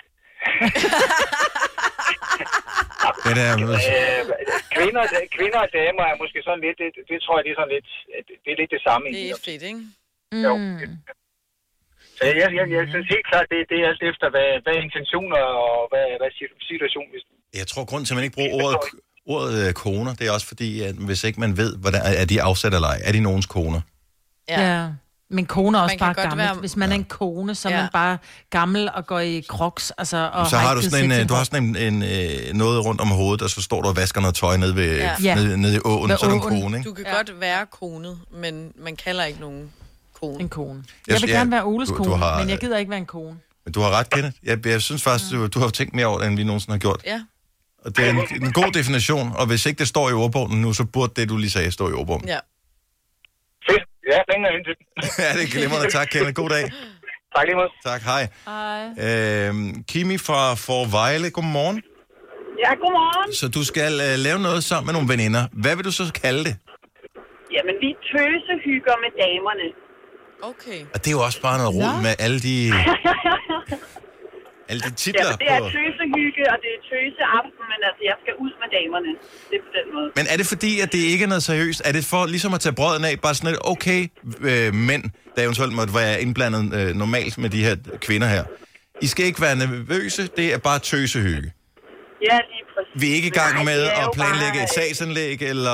Kvinder og damer er måske sådan lidt, det tror jeg, det er sådan lidt, det er lidt det samme. Det er fedt, ikke? Jo. Så jeg synes helt klart, det er alt efter, hvad intentioner og hvad situation. Jeg tror, grunden til, at man ikke bruger ordet koner, det er også fordi, at hvis ikke man ved, hvordan er de afsat eller ej, er de nogens koner? Ja. Men kone er også bare gammel. være... Hvis man er en kone, så er man bare gammel og går i crocs. Altså, og så har du sådan en, du har sådan en noget rundt om hovedet, og så står du og vasker noget tøj nede, nede i åen, så er du en kone, ikke? Du kan godt være konet, men man kalder ikke nogen kone. En kone. Jeg vil gerne være Oles kone, men jeg gider ikke være en kone. Men du har ret, Kenneth. Jeg synes faktisk, du har tænkt mere over det, end vi nogensinde har gjort. Ja. Og det er en god definition, og hvis ikke det står i ordbogen nu, så burde det, du lige sagde, stå i ordbogen. Ja. Fedt. Ja, længe er indtil. Ja, det er glimrende. Tak, Kenneth. God dag. Tak lige måde. Tak, hej. Hej. Kimi fra Forvejle, godmorgen. Ja, godmorgen. Så du skal lave noget sammen med nogle veninder. Hvad vil du så kalde det? Jamen, vi tøsehygger med damerne. Okay. Og det er jo også bare noget rod med alle de... alle de titler. Ja, det er tøsehygge, og det er tøseaften, men altså, jeg skal ud med damerne. Det er på den måde. Men er det fordi, at det ikke er noget seriøst? Er det for ligesom at tage brøden af, bare sådan et okay mænd, der eventuelt måtte være indblandet normalt med de her kvinder her? I skal ikke være nervøse, det er bare tøsehygge. Ja, lige præcis. Vi er ikke i gang med at planlægge et sagsanlæg, eller...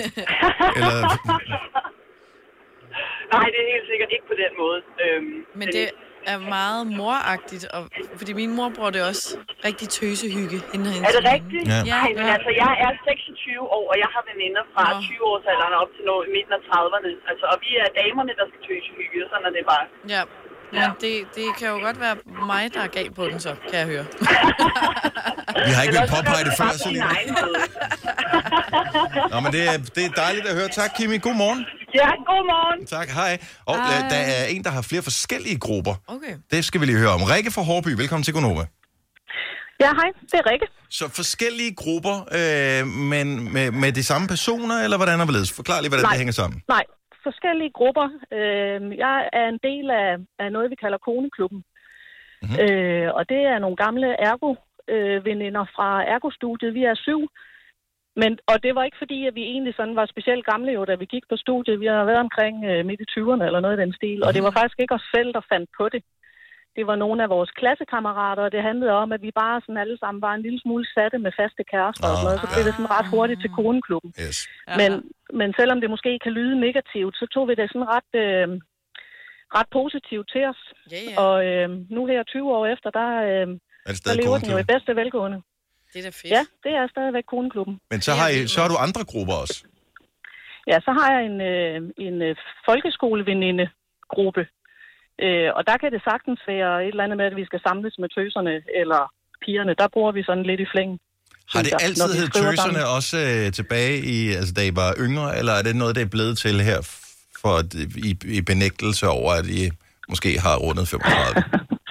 Nej, det er helt sikkert ikke på den måde. Men det er meget moragtigt, og, fordi min mor bruger det også rigtig tøsehygge. Er det rigtigt? Ja. Nej, men altså, jeg er 26 år, og jeg har veninder fra 20-årsalderen op til midten af 30'erne. Altså, og vi er damerne, der skal tøsehygge, og sådan er det bare. Ja. Men det kan jo godt være mig, der er gal på den, så kan jeg høre. Vi har ikke været påpeget det før, så lige. Nå, men det er dejligt at høre. Tak, Kimi. God morgen. Ja, god morgen. Tak, hej. Og der er en, der har flere forskellige grupper. Okay. Det skal vi lige høre om. Rikke fra Hårby, velkommen til Gonova. Ja, hej. Det er Rikke. Så forskellige grupper, men med de samme personer, eller hvordan er det? Forklar lige, hvordan det hænger sammen. Nej, forskellige grupper. Jeg er en del af noget, vi kalder Koneklubben. Mm-hmm. Og det er nogle gamle ergo-veninder fra ergostudiet. Vi er 7. Og det var ikke fordi, at vi egentlig sådan var specielt gamle, jo, da vi gik på studiet. Vi har været omkring midt i 20'erne eller noget i den stil. Og det var faktisk ikke os selv, der fandt på det. Det var nogle af vores klassekammerater, og det handlede om, at vi bare sådan alle sammen var en lille smule satte med faste kærester og sådan noget. Så blev det sådan ret hurtigt til Koneklubben. Yes. Men selvom det måske kan lyde negativt, så tog vi det sådan ret positivt til os. Yeah. Og nu her 20 år efter, der lever den jo i bedste velgående. Det er da fedt. Ja, det er stadigvæk Koneklubben. Men så har du andre grupper også? Ja, så har jeg en folkeskoleveninde-gruppe. Og der kan det sagtens være et eller andet med, at vi skal samles med tøserne eller pigerne. Der bruger vi sådan lidt i flængen. Har det altid heddet tøserne også tilbage altså da I var yngre, eller er det noget, der er blevet til her for i benægtelse over, at I måske har rundet 35?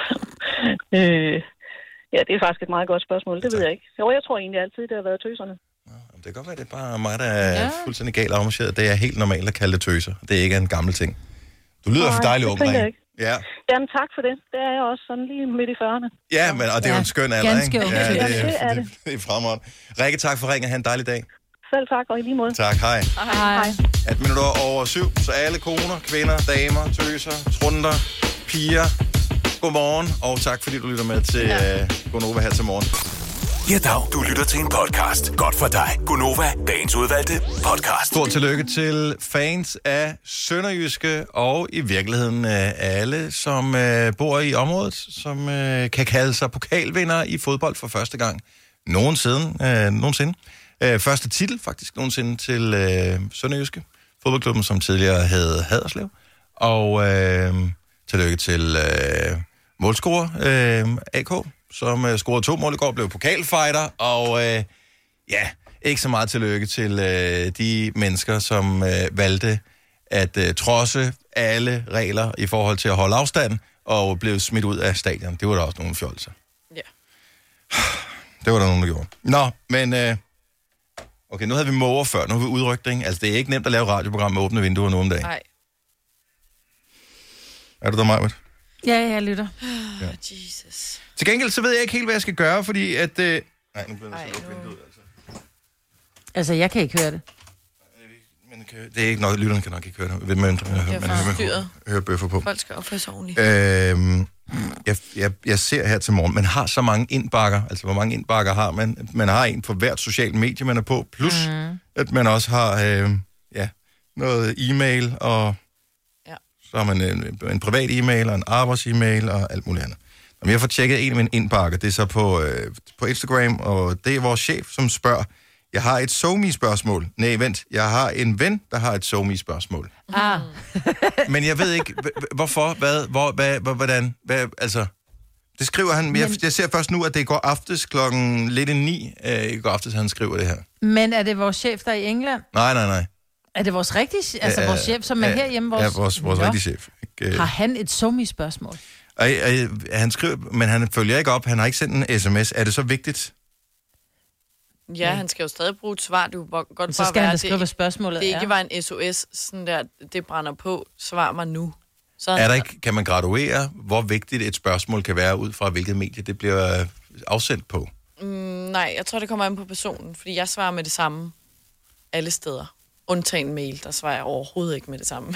Ja, det er faktisk et meget godt spørgsmål. Det ved jeg ikke. Jo, jeg tror egentlig altid, det har været tøserne. Det kan godt være, det er bare mig, der er fuldstændig galt afmarcheret. Det er helt normalt at kalde det tøser. Det er ikke en gammel ting. Du lyder for dejlig ung, Rikke. Ja. Jamen, tak for det. Det er jeg også sådan lige midt i 40'erne. Ja, og det er jo en skøn alder, ganske ikke? Ja, det er det. Det er fremragende. Rikke, tak for ringen. Ha' en dejlig dag. Selv tak, og i lige måde. Tak, hej. Hej. 18 minutter over 7, så alle koner, kvinder, damer, tøser, trunder, piger. Godmorgen, og tak fordi du lytter med til Gonova her til morgen. Ja, dag. Du lytter til en podcast. Godt for dig. Gonova, dagens udvalgte podcast. Stort tillykke til fans af Sønderjyske, og i virkeligheden alle, som bor i området, som kan kalde sig pokalvinder i fodbold for første gang nogensinde. Første titel faktisk nogensinde til Sønderjyske, fodboldklubben, som tidligere hed Haderslev. Og tillykke til målscorer AK, som scorede 2 mål i går, blev pokalfighter, og ikke så meget tillykke til de mennesker, som valgte at trodse alle regler i forhold til at holde afstand, og blev smidt ud af stadion. Det var der også nogle fjolser. Ja. Det var der nogen, der gjorde. Nå, men okay, nu havde vi måger før, nu har vi udrykning. Altså, det er ikke nemt at lave radioprogram med åbne vinduer nu om dagen. Nej. Er du der, Majbert? Ja, jeg lytter. Ja. Jesus. Til gengæld, så ved jeg ikke helt, hvad jeg skal gøre, fordi at... Nej, nu bliver jeg så lukke vinduet, altså. Altså, jeg kan ikke høre det. Men det er ikke nok, lytterne kan nok ikke høre det. Man hører bøffer på. Folk skal opføre sig ordentligt. Jeg ser her til morgen, man har så mange indbakker. Altså, hvor mange indbakker har man? Man har en på hvert socialt medie, man er på. Plus, at man også har noget e-mail og Så har man en privat e-mail og en arbejds-e-mail og alt muligt andet. Når jeg får tjekket en af mine indbakker, det er så på Instagram, og det er vores chef, som spørger, jeg har et SoMe-spørgsmål. Nej, vent, jeg har en ven, der har et SoMe-spørgsmål. Men jeg ved ikke, hvorfor, hvordan, altså... Det skriver han, men jeg ser først nu, at det går aftes klokken lidt 9. I går aftes, han skriver det her. Men er det vores chef, der er i England? Nej. Er det vores rigtige, altså vores chef, som er herhjemme? Ja, vores rigtige chef. Har han et SoMe-spørgsmål? Han skriver, men han følger ikke op, han har ikke sendt en sms. Er det så vigtigt? Ja, han skal jo stadig bruge et svar. Du godt bare så skal han da skrive, hvad spørgsmålet det ikke var en SOS, sådan der, det brænder på, svar mig nu. Så kan man graduere, hvor vigtigt et spørgsmål kan være, ud fra hvilket medie det bliver afsendt på? Nej, jeg tror, det kommer an på personen, fordi jeg svarer med det samme alle steder. Undtagen mail, der svarer jeg overhovedet ikke med det samme.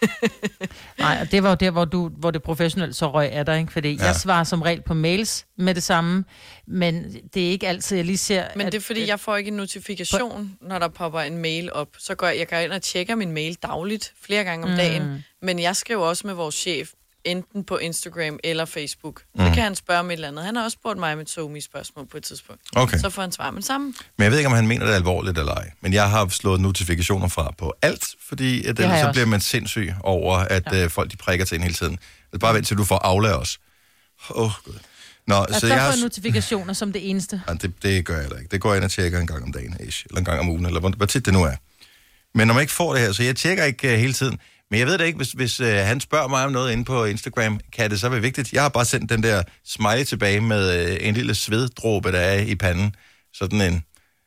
Nej, og det var jo der, hvor det professionelt så røg af dig, ikke? Fordi jeg svarer som regel på mails med det samme, men det er ikke altid, jeg lige ser... Men det er fordi, jeg får ikke en notifikation, når der popper en mail op. Så går jeg ind og tjekker min mail dagligt, flere gange om dagen, men jeg skriver også med vores chef, enten på Instagram eller Facebook. Så kan han spørge om et eller andet. Han har også spurgt mig med et SoMe-spørgsmål på et tidspunkt. Okay. Så får han svar med det samme. Men jeg ved ikke, om han mener det alvorligt eller ej. Men jeg har slået notifikationer fra på alt, fordi at så bliver man sindssyg over, at folk de prikker til en hele tiden. Det bare vent til, du får aflære os. Gud. Nå, så jeg har notifikationer som det eneste. Ja, det gør jeg da ikke. Det går jeg ind og tjekker en gang om dagen, eller en gang om ugen, eller hvor tit det nu er. Men når man ikke får det her, så jeg tjekker ikke hele tiden. Men jeg ved da ikke, hvis han spørger mig om noget inde på Instagram, kan det så være vigtigt? Jeg har bare sendt den der smiley tilbage med en lille sveddråbe, der er i panden. Sådan en...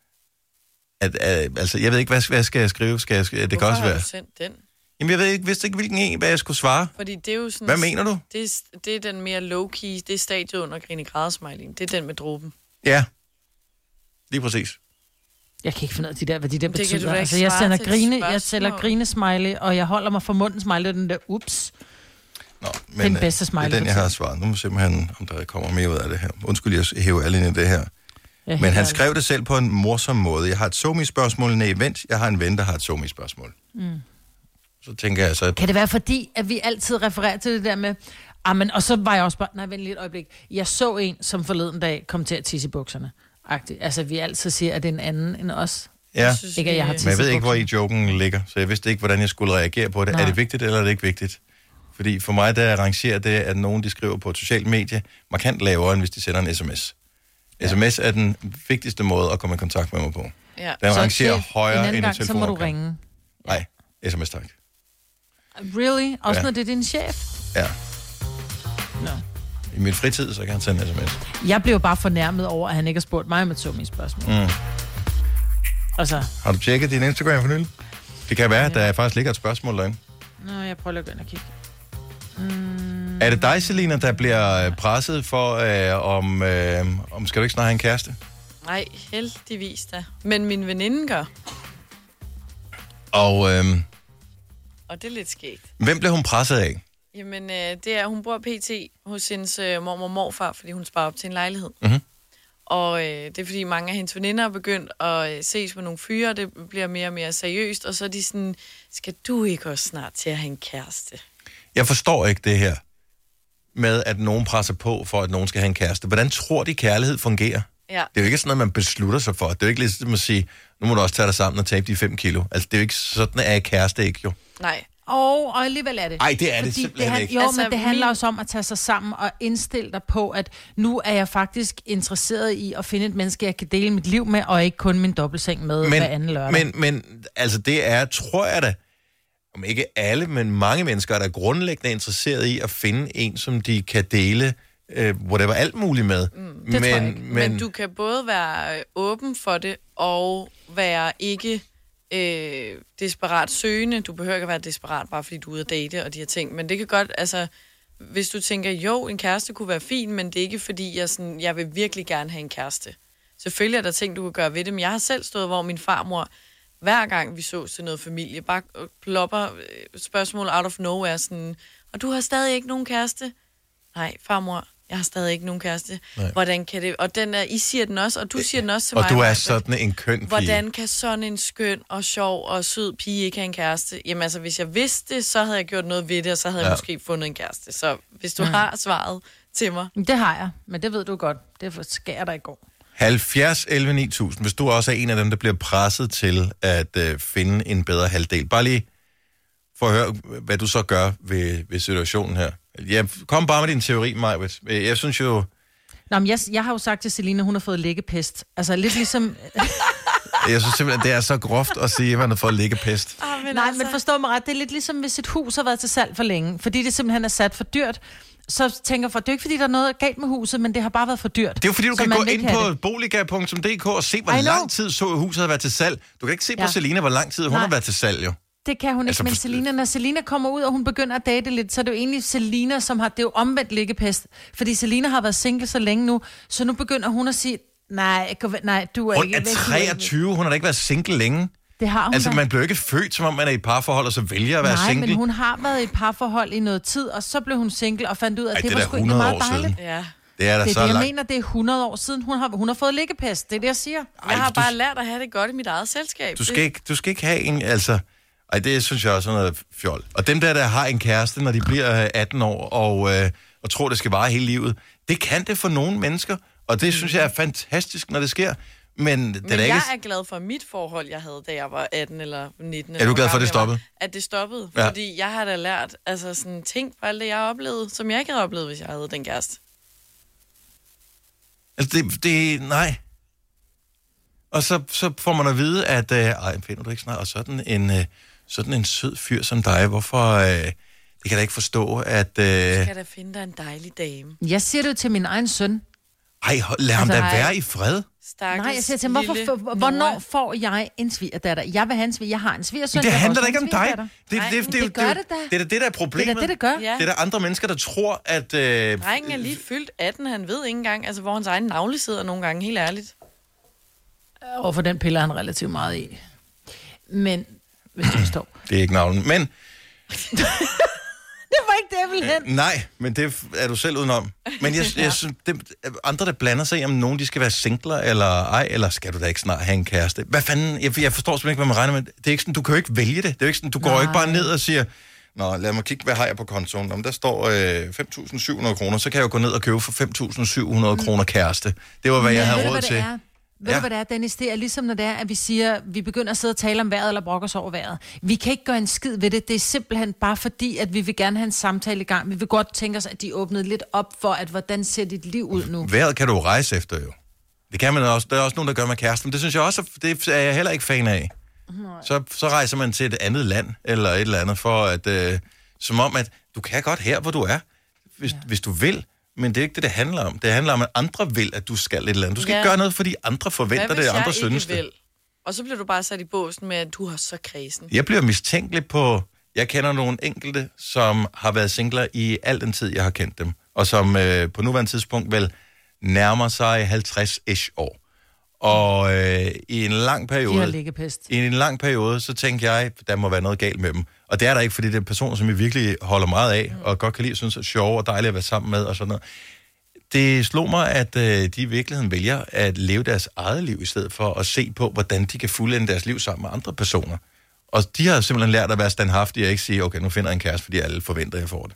altså, jeg ved ikke, hvad skal jeg skrive? Det kan også være... Hvorfor har du sendt den? Jamen, jeg vidste ikke, hvad jeg skulle svare. Fordi det er jo sådan... Hvad mener du? Det er den mere low-key, det er stadiet under grine-græde-smileyen. Det er den med dråben. Ja, lige præcis. Jeg kan ikke finde ud af hvad de der betyder. Altså, jeg sælger grine-smiley, og jeg holder mig for munden smiley, den der ups. Nå, men det er den bedste smiley. Det er den, jeg har svaret. Nu må vi simpelthen, om der kommer mere ud af det her. Undskyld, jeg hæver alle ind i det her. Men han skrev det selv på en morsom måde. Jeg har et SoMe-spørgsmål, vent. Jeg har en ven, der har et SoMe-spørgsmål. Så tænker jeg så... Kan det være fordi, at vi altid refererer til det der med... og så var jeg også bare... Nej, vent lige et øjeblik. Jeg så en, som forleden dag kom til at tisse i bukserne. Altså, vi altid siger, at det er en anden end os. Ja, ikke, at jeg har men jeg ved ikke, hvor i joken ligger, så jeg vidste ikke, hvordan jeg skulle reagere på det. Nej. Er det vigtigt, eller er det ikke vigtigt? Fordi for mig, der arrangerer det, at nogen, de skriver på et socialt medie, markant lavere, end hvis de sender en sms. Ja. SMS er den vigtigste måde at komme i kontakt med mig på. Ja. Den arrangerer højere end en telefon. Så må du ringe. Nej, sms tak. Really? Også når det er din chef? Ja. Nå. I min fritid, så kan han sende sms. Jeg blev bare fornærmet over, at han ikke har spurgt mig om et SoMe-spørgsmål. Altså. Har du tjekket din Instagram for nylig? Det kan være, at der faktisk ligger et spørgsmål derinde. Nå, jeg prøver lige at gå ind og kigge. Er det dig, Selina, der bliver presset for, om skal du ikke snart have en kæreste? Nej, heldigvis da. Men min veninde gør. Og det er lidt skægt. Hvem blev hun presset af? Jamen, det er, hun bor pt. hos hendes mormor og morfar, fordi hun sparer op til en lejlighed. Mm-hmm. Og det er, fordi mange af hendes veninder er begyndt at ses med nogle fyre, det bliver mere og mere seriøst, og så er de sådan, skal du ikke også snart til at have en kæreste? Jeg forstår ikke det her med, at nogen presser på for, at nogen skal have en kæreste. Hvordan tror de, kærlighed fungerer? Ja. Det er jo ikke sådan noget, man beslutter sig for. Det er jo ikke ligesom at sige, nu må du også tage dig sammen og tabe de 5 kilo. Altså, det er jo ikke sådan, at kæreste ikke jo. Nej. Og alligevel er det. Nej, det er det simpelthen ikke. Jo, altså, men det handler også om at tage sig sammen og indstille dig på, at nu er jeg faktisk interesseret i at finde et menneske, jeg kan dele mit liv med, og ikke kun min dobbeltseng med hver anden lørdag. Men altså, det er, tror jeg da, om ikke alle, men mange mennesker er der grundlæggende interesseret i at finde en, som de kan dele whatever, alt muligt med. Men du kan både være åben for det, og være ikke desperat søgende. Du behøver ikke at være desperat, bare fordi du er ude at date og de her ting. Men det kan godt, altså, hvis du tænker, jo, en kæreste kunne være fin, men det er ikke fordi, jeg vil virkelig gerne have en kæreste. Selvfølgelig er der ting, du kan gøre ved det, men jeg har selv stået, hvor min farmor, hver gang vi så til noget familie, bare plopper spørgsmål out of nowhere, sådan, og du har stadig ikke nogen kæreste? Nej, farmor, Jeg har stadig ikke nogen kæreste. Nej. Hvordan kan det... Og I siger den også, og du siger den også til og mig. Og du er Maja. sådan en køn pige. Hvordan kan sådan en skøn og sjov og sød pige ikke have en kæreste? Jamen altså, hvis jeg vidste det, så havde jeg gjort noget ved det, og så havde jeg måske fundet en kæreste. Så hvis du har svaret til mig... Det har jeg, men det ved du godt. Det skærer dig i går. 70 11 9000, hvis du også er en af dem, der bliver presset til at finde en bedre halvdel. Bare lige for at høre, hvad du så gør ved situationen her. Kom bare med din teori, Majbet. Jeg synes jo... Nå, men jeg har jo sagt til Selina, hun har fået liggepest. Altså lidt ligesom... Jeg synes simpelthen, det er så groft at sige, at man har fået liggepest. Men forstå mig ret, det er lidt ligesom, hvis et hus har været til salg for længe, fordi det simpelthen er sat for dyrt. Så tænker jeg, det er ikke fordi, der er noget galt med huset, men det har bare været for dyrt. Det er jo fordi, du kan gå ind på boliga.dk og se, hvor lang tid så huset har været til salg. Du kan ikke se på Selina, hvor lang tid hun har været til salg, jo. Det kan hun ikke, men Selina, når Selina kommer ud, og hun begynder at date lidt, så er det jo egentlig Selina, som har, det er jo omvendt liggepest. Fordi Selina har været single så længe nu, så nu begynder hun at sige, nej, du er ikke... Hun er 23, hun har da ikke været single længe. Det har hun altså, man bliver ikke født, som om man er i et parforhold, og så vælger at være single. Nej, men hun har været i et parforhold i noget tid, og så blev hun single og fandt ud af, at det var sgu ikke meget dejligt. Ja. Det er det, jeg mener, det er 100 år siden, hun har fået liggepest. Det er det, jeg siger. Jeg har bare lært at have det godt i mit eget selskab. Du skal ikke have en, altså... Ej, det synes jeg også er noget fjol. Og dem der har en kæreste, når de bliver 18 år, og tror, det skal vare hele livet, det kan det for nogle mennesker, og det synes jeg er fantastisk, når det sker. Men jeg er glad for mit forhold, jeg havde, da jeg var 18 eller 19. Er du glad for, at det stoppede? At det stoppede, fordi jeg har da lært sådan ting på alt det, jeg har oplevet, som jeg ikke havde oplevet, hvis jeg havde den kæreste. Altså, nej. Og så får man at vide, at finder du ikke snart, og sådan en sød fyr som dig, hvorfor... det kan jeg da ikke forstå, at... Du skal da finde dig en dejlig dame. Jeg siger det jo til min egen søn. Ej, lad ham da være i fred. Stakkels nej, jeg siger til ham, hvornår får jeg en svigerdatter? Jeg vil have en jeg har en svigersøn. Det handler da ikke om dig. Det gør det da. Det er det, der er problemet. Det er det gør. Det er der andre mennesker, der tror, at... Drengen er lige fyldt 18, han ved ikke engang, altså hvor hans egen navle sidder nogle gange, helt ærligt. Og for den piller han relativt meget i. Men, hvis du forstår. Det er ikke navlen, men... Det var ikke det, jeg ville hen. Nej, men det er du selv udenom. Men jeg synes, andre, der blander sig i, om nogen de skal være singler eller ej, eller skal du da ikke snart have en kæreste? Hvad fanden? Jeg forstår simpelthen ikke, hvad man regner med. Det er ikke sådan, du kan jo ikke vælge det. Det er jo ikke sådan, du går ikke bare ned og siger, nå, lad mig kigge, hvad har jeg på kontoen? Om der står 5.700 kroner, så kan jeg jo gå ned og købe for 5.700 kroner kæreste. Det var, hvad jeg havde råd til. Ved du, hvad det er, Dennis? Det er ligesom, når det er, at vi siger, vi begynder at sidde og tale om vejret, eller brokke os over vejret. Vi kan ikke gøre en skid ved det. Det er simpelthen bare fordi, at vi vil gerne have en samtale i gang. Vi vil godt tænke os, at de åbnede lidt op for, at hvordan ser dit liv ud nu? Vejret kan du rejse efter, jo. Det kan man også. Der er også nogen, der gør med kæresten. Men det synes jeg også, det er jeg heller ikke fan af. Så rejser man til et andet land, eller et eller andet, for at... som om, at du kan godt her, hvor du er, hvis du vil. Men det er ikke det handler om. Det handler om, at andre vil, at du skal et eller andet. Du skal ikke gøre noget, fordi andre forventer det, andre synes det. Og så bliver du bare sat i båsen med, at du har så kredsen. Jeg bliver mistænkelig på... Jeg kender nogle enkelte, som har været singler i al den tid, jeg har kendt dem. Og som på nuværende tidspunkt vel nærmer sig 50-ish år. Og i en lang periode, så tænkte jeg, der må være noget galt med dem. Og det er der ikke, fordi det er personer, som jeg virkelig holder meget af, og godt kan lide, synes er sjove og dejligt at være sammen med, og sådan noget. Det slog mig, at de i virkeligheden vælger at leve deres eget liv, i stedet for at se på, hvordan de kan fuldende deres liv sammen med andre personer. Og de har simpelthen lært at være standhaftige og ikke sige, okay, nu finder jeg en kæreste, fordi alle forventer, at jeg får det.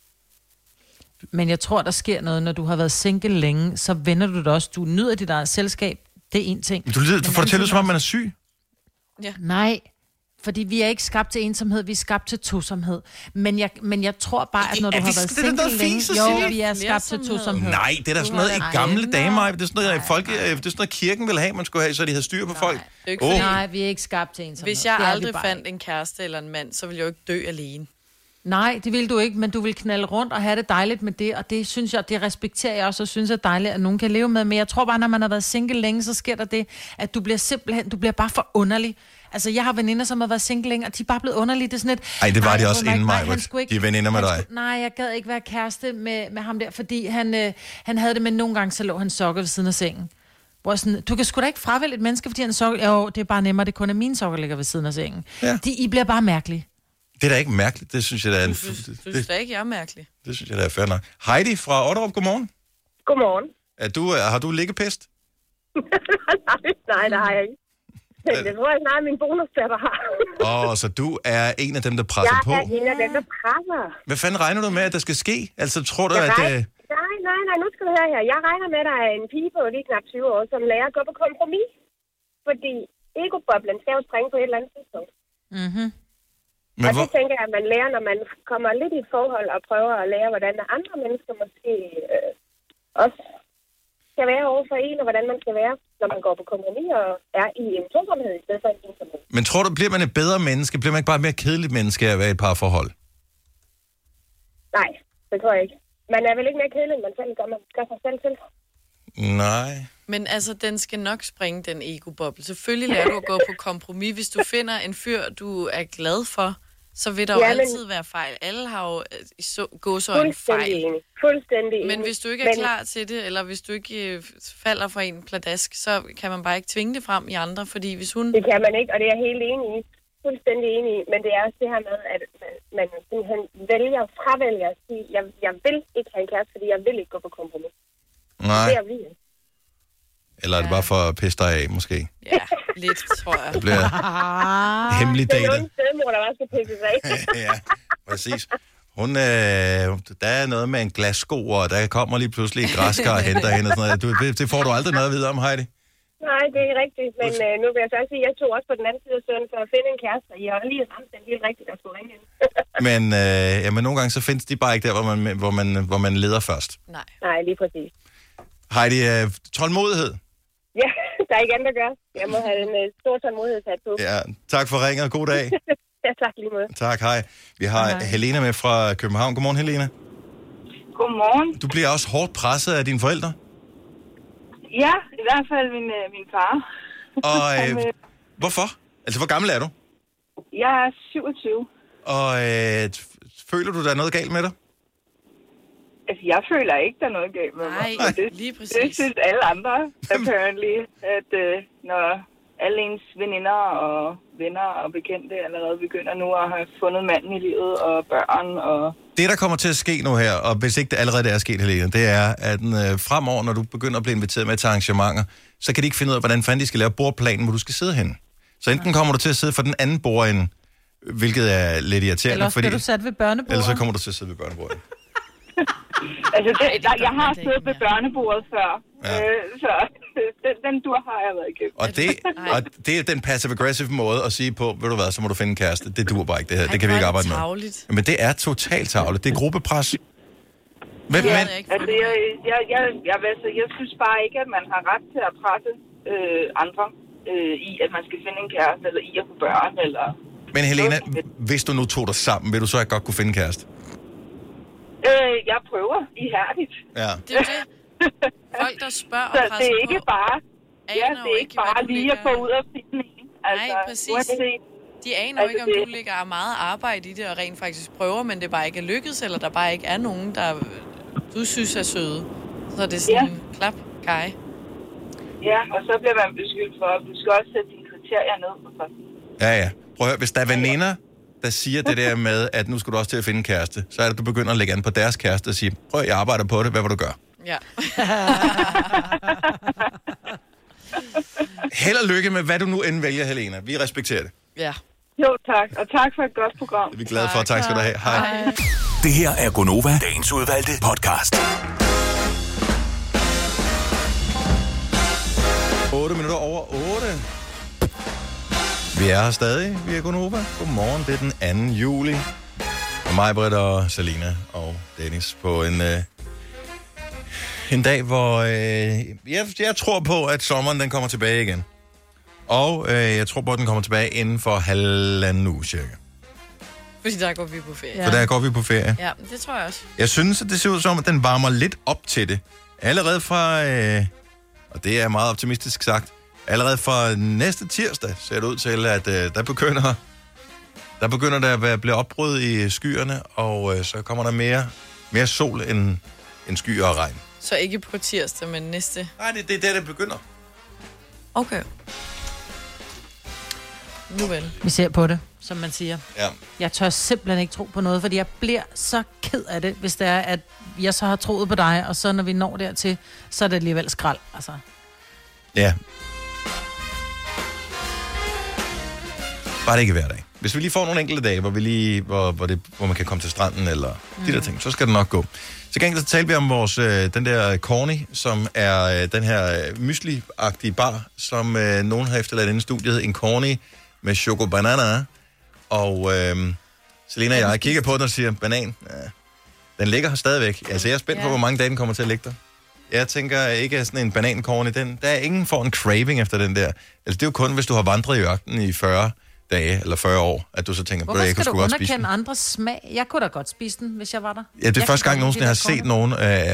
Men jeg tror, der sker noget, når du har været single længe, så vender du det også. Du nyder dit eget selskab. Det er en ting. Du får det til at som om man er syg. Ja. Nej, fordi vi er ikke skabt til ensomhed, vi er skabt til tosomhed. Men jeg tror bare, at når du har været single længe, vi er skabt til tosomhed. Nej, det er da sådan noget i gamle dage, Maja. Det er sådan noget, kirken ville have, man skulle have, så de havde styr på folk. Nej, vi er ikke skabt til ensomhed. Hvis jeg aldrig fandt en kæreste eller en mand, så ville jeg jo ikke dø alene. Nej, det vil du ikke, men du vil knalde rundt og have det dejligt med det, og det synes jeg, det respekterer jeg også, og synes er dejligt, at nogen kan leve med. Men jeg tror bare, når man har været single længe, så sker der det, at du bliver bare for underlig. Altså, jeg har veninder, som har været single længe, og de er bare blevet underlige. Det er sådan et... Ej, det var de også inden mig, de er veninder med dig. Nej, jeg gad ikke være kæreste med ham der, fordi han havde det med nogle gange, så lå han sokker ved siden af sengen. Hvor sådan, du kan sgu da ikke fravælge et menneske, fordi han sokker... Jo, det er bare nemmere, det kun er mine sokker, ligger ved siden af sengen. Ja. I bliver bare mærkelige. Det er da ikke mærkeligt, det synes jeg, der er... Du synes da ikke, jeg er mærkelig. Det synes jeg, der er fair nok. Heidi fra Otterup, godmorgen. Godmorgen. Har du liggepest? Nej, det har jeg ikke. Det tror jeg snart, min bonusdatter har. Så du er en af dem, der presser på? Jeg er en af dem, der presser. Hvad fanden regner du med, at der skal ske? Altså, tror du, at... Nej, nu skal du høre her. Jeg regner med, at der er en pige på lige knap 20 år, som lærer at gå på kompromis. Fordi ego-boblen skal jo springe på et eller andet tidspunkt. Mhm. Og det tænker jeg, at man lærer, når man kommer lidt i et forhold og prøver at lære, hvordan andre mennesker måske også skal være over for en, og hvordan man skal være, når man går på kompromis og er i en tosomhed i stedet for en ensomhed. Men tror du, bliver man et bedre menneske? Bliver man ikke bare et mere kedeligt menneske af at være i et parforhold? Nej, det tror jeg ikke. Man er vel ikke mere kedelig, end man selv gør. Man gør sig selv til. Nej. Men altså, den skal nok springe, den ego-boble. Selvfølgelig lærer du at gå på kompromis. Hvis du finder en fyr, du er glad for, så vil der jo altid være fejl. Alle har jo gåsøjne fejl. Fuldstændig enig. Men hvis du ikke er klar til det, eller hvis du ikke falder for en pladask, så kan man bare ikke tvinge det frem i andre, fordi hvis hun... Det kan man ikke, og det er jeg helt enig i. Fuldstændig enig i. Men det er også det her med, at man simpelthen fravælger at sige, jeg vil ikke have en kæreste, fordi jeg vil ikke gå på kompromis. Nej. Det er vi. Eller er det bare for at pisse dig af, måske? Ja, lidt, tror jeg. Det bliver hemmelig date. Det er nogen stedmor, der også skal pisses af. Ja, præcis. Der er noget med en glassko, og der kommer lige pludselig et græskar og henter hende og sådan noget. Det får du aldrig noget at vide om, Heidi. Nej, det er rigtigt. Men nu vil jeg så sige, at jeg tog også på den anden side af søen for at finde en kæreste. I har lige ramt den helt rigtigt, der skulle ringe ind. Men nogle gange så findes de bare ikke der, hvor man leder først. Nej, lige præcis. Heidi, tålmodighed. Ja, der er ikke andet at gøre. Jeg må have en stor tålmodighed sat på. Ja, tak for ringet. God dag. Ja, tak lige måde. Tak, hej. Vi har Helena med fra København. Godmorgen, Helena. Godmorgen. Du bliver også hårdt presset af dine forældre? Ja, i hvert fald min far. Og hvorfor? Altså, hvor gammel er du? Jeg er 27. Og føler du, der er noget galt med dig? Altså, jeg føler ikke, der er noget galt med mig. Nej, lige præcis. Det synes alle andre, apparently, at når alle ens veninder og venner og bekendte allerede begynder nu at have fundet manden i livet og børn og... Det, der kommer til at ske nu her, og hvis ikke det allerede er sket, Helena, det er, at fremover, når du begynder at blive inviteret med til arrangementer, så kan de ikke finde ud af, hvordan fanden de skal lave bordplanen, hvor du skal sidde henne. Så enten kommer du til at sidde for den anden bordende, hvilket er lidt irriterende. Eller skal du sætte ved børnebordet. Eller så kommer du til at sidde ved børnebordet. Altså, jeg har siddet ved børnebordet før, så den dur har jeg været igennem. Og det er den passive-aggressive måde at sige på, ved du hvad, så må du finde en kæreste. Det dur bare ikke, det her. Det kan vi ikke arbejde med. Men det er totalt tarveligt. Det er gruppepres. Jeg synes bare ikke, at man har ret til at presse andre i, at man skal finde en kæreste, eller i at få børn, eller... Men Helena, hvis du nu tog dig sammen, vil du så ikke godt kunne finde en kæreste? Jeg prøver ihærdigt. Ja. Det er det. Folk, der spørger og presser på. Så det er ikke bare, det er ikke bare lige at få ud og finde en. Altså, nej, præcis. De aner jo ikke, om du lægger meget arbejde i det, og rent faktisk prøver, men det bare ikke er lykkedes, eller der bare ikke er nogen, der du synes er søde. Så er det sådan en klap, kaj. Ja, og så bliver man beskyldt for, at du skal også sætte dine kriterier ned. Ja. Prøv at høre, hvis der er veninder, der siger det der med, at nu skal du også til at finde en kæreste, så er det, du begynder at lægge an på deres kæreste og sige, prøv, jeg arbejder på det, hvad vil du gøre? Ja. Held og lykke med, hvad du nu end vælger, Helena. Vi respekterer det. Ja. Jo, tak. Og tak for et godt program. Det er vi glade for. Tak skal du have. Hej. Det her er Gonova, dagens udvalgte podcast. 8 minutter over 8. Vi er her stadig. Vi er Gonova. Godmorgen. Det er den 2. juli. Og mig, Britt og Selina og Dennis på en dag, hvor jeg tror på, at sommeren den kommer tilbage igen. Og jeg tror på, at den kommer tilbage inden for 1,5 uge cirka. Fordi der går vi på ferie. For der går vi på ferie. Ja, det tror jeg også. Jeg synes, at det ser ud som, at den varmer lidt op til det. Allerede fra, og det er meget optimistisk sagt, allerede fra næste tirsdag ser det ud til, at der begynder der at blive opbrud i skyerne, og så kommer der mere sol end skyer og regn. Så ikke på tirsdag, men næste? Nej, det er der, det begynder. Okay. Nu vel. Vi ser på det, som man siger. Ja. Jeg tør simpelthen ikke tro på noget, fordi jeg bliver så ked af det, hvis det er, at jeg så har troet på dig, og så når vi når dertil, så er det alligevel skrald, altså. Ja. Bare det ikke hver dag. Hvis vi lige får nogle enkelte dage, hvor man kan komme til stranden, eller de der ting, så skal det nok gå. Til gengæld så talte vi om vores, den der Corny, som er den her mysli-agtige bar, som nogen har efterladt inde i studiet. En Corny med choco banana. Og Selena og jeg kigger på den og siger, banan, den ligger her stadigvæk. Altså jeg er spændt på, hvor mange dage den kommer til at ligge der. Jeg tænker ikke sådan en banan-corny. Der er ingen for en craving efter den der. Altså det er jo kun, hvis du har vandret i ørkenen i 40 dage eller 40 år, at du så tænker, hvorfor skal du underkende andres smag? Jeg kunne da godt spise den, hvis jeg var der. Ja, det er første gang nogensinde, jeg har set nogen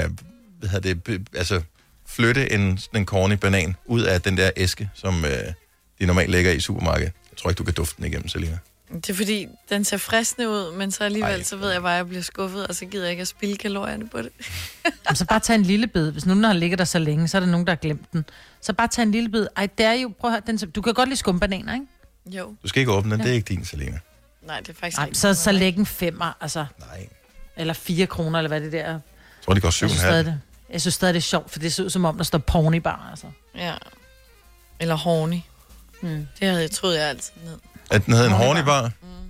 flytte en corny banan ud af den der æske, som de normalt lægger i supermarkedet. Jeg tror ikke, du kan dufte den igennem, Selina. Det er fordi, den ser fristende ud, men så alligevel, så ved jeg bare, at jeg bliver skuffet, og så gider jeg ikke at spilde kalorierne på det. Jamen, så bare tag en lille bid. Hvis nogen har ligget der så længe, så er der nogen, der har glemt den. Så bare tag en lille bid. Ej, det er jo, prøv at høre, du kan godt lide skumbananer, ikke? Jo. Du skal ikke åbne den, det er ikke din, Selina. Nej, det er faktisk ikke. Så læg en 5'er, altså. Nej. Eller 4 kroner, eller hvad det der er. Jeg tror, det går 7,5. Jeg synes stadig, det er sjovt, for det ser ud som om, der står pony bar, altså. Ja. Eller horny. Det havde jeg troet, jeg altid ned. At den hed en horny bar?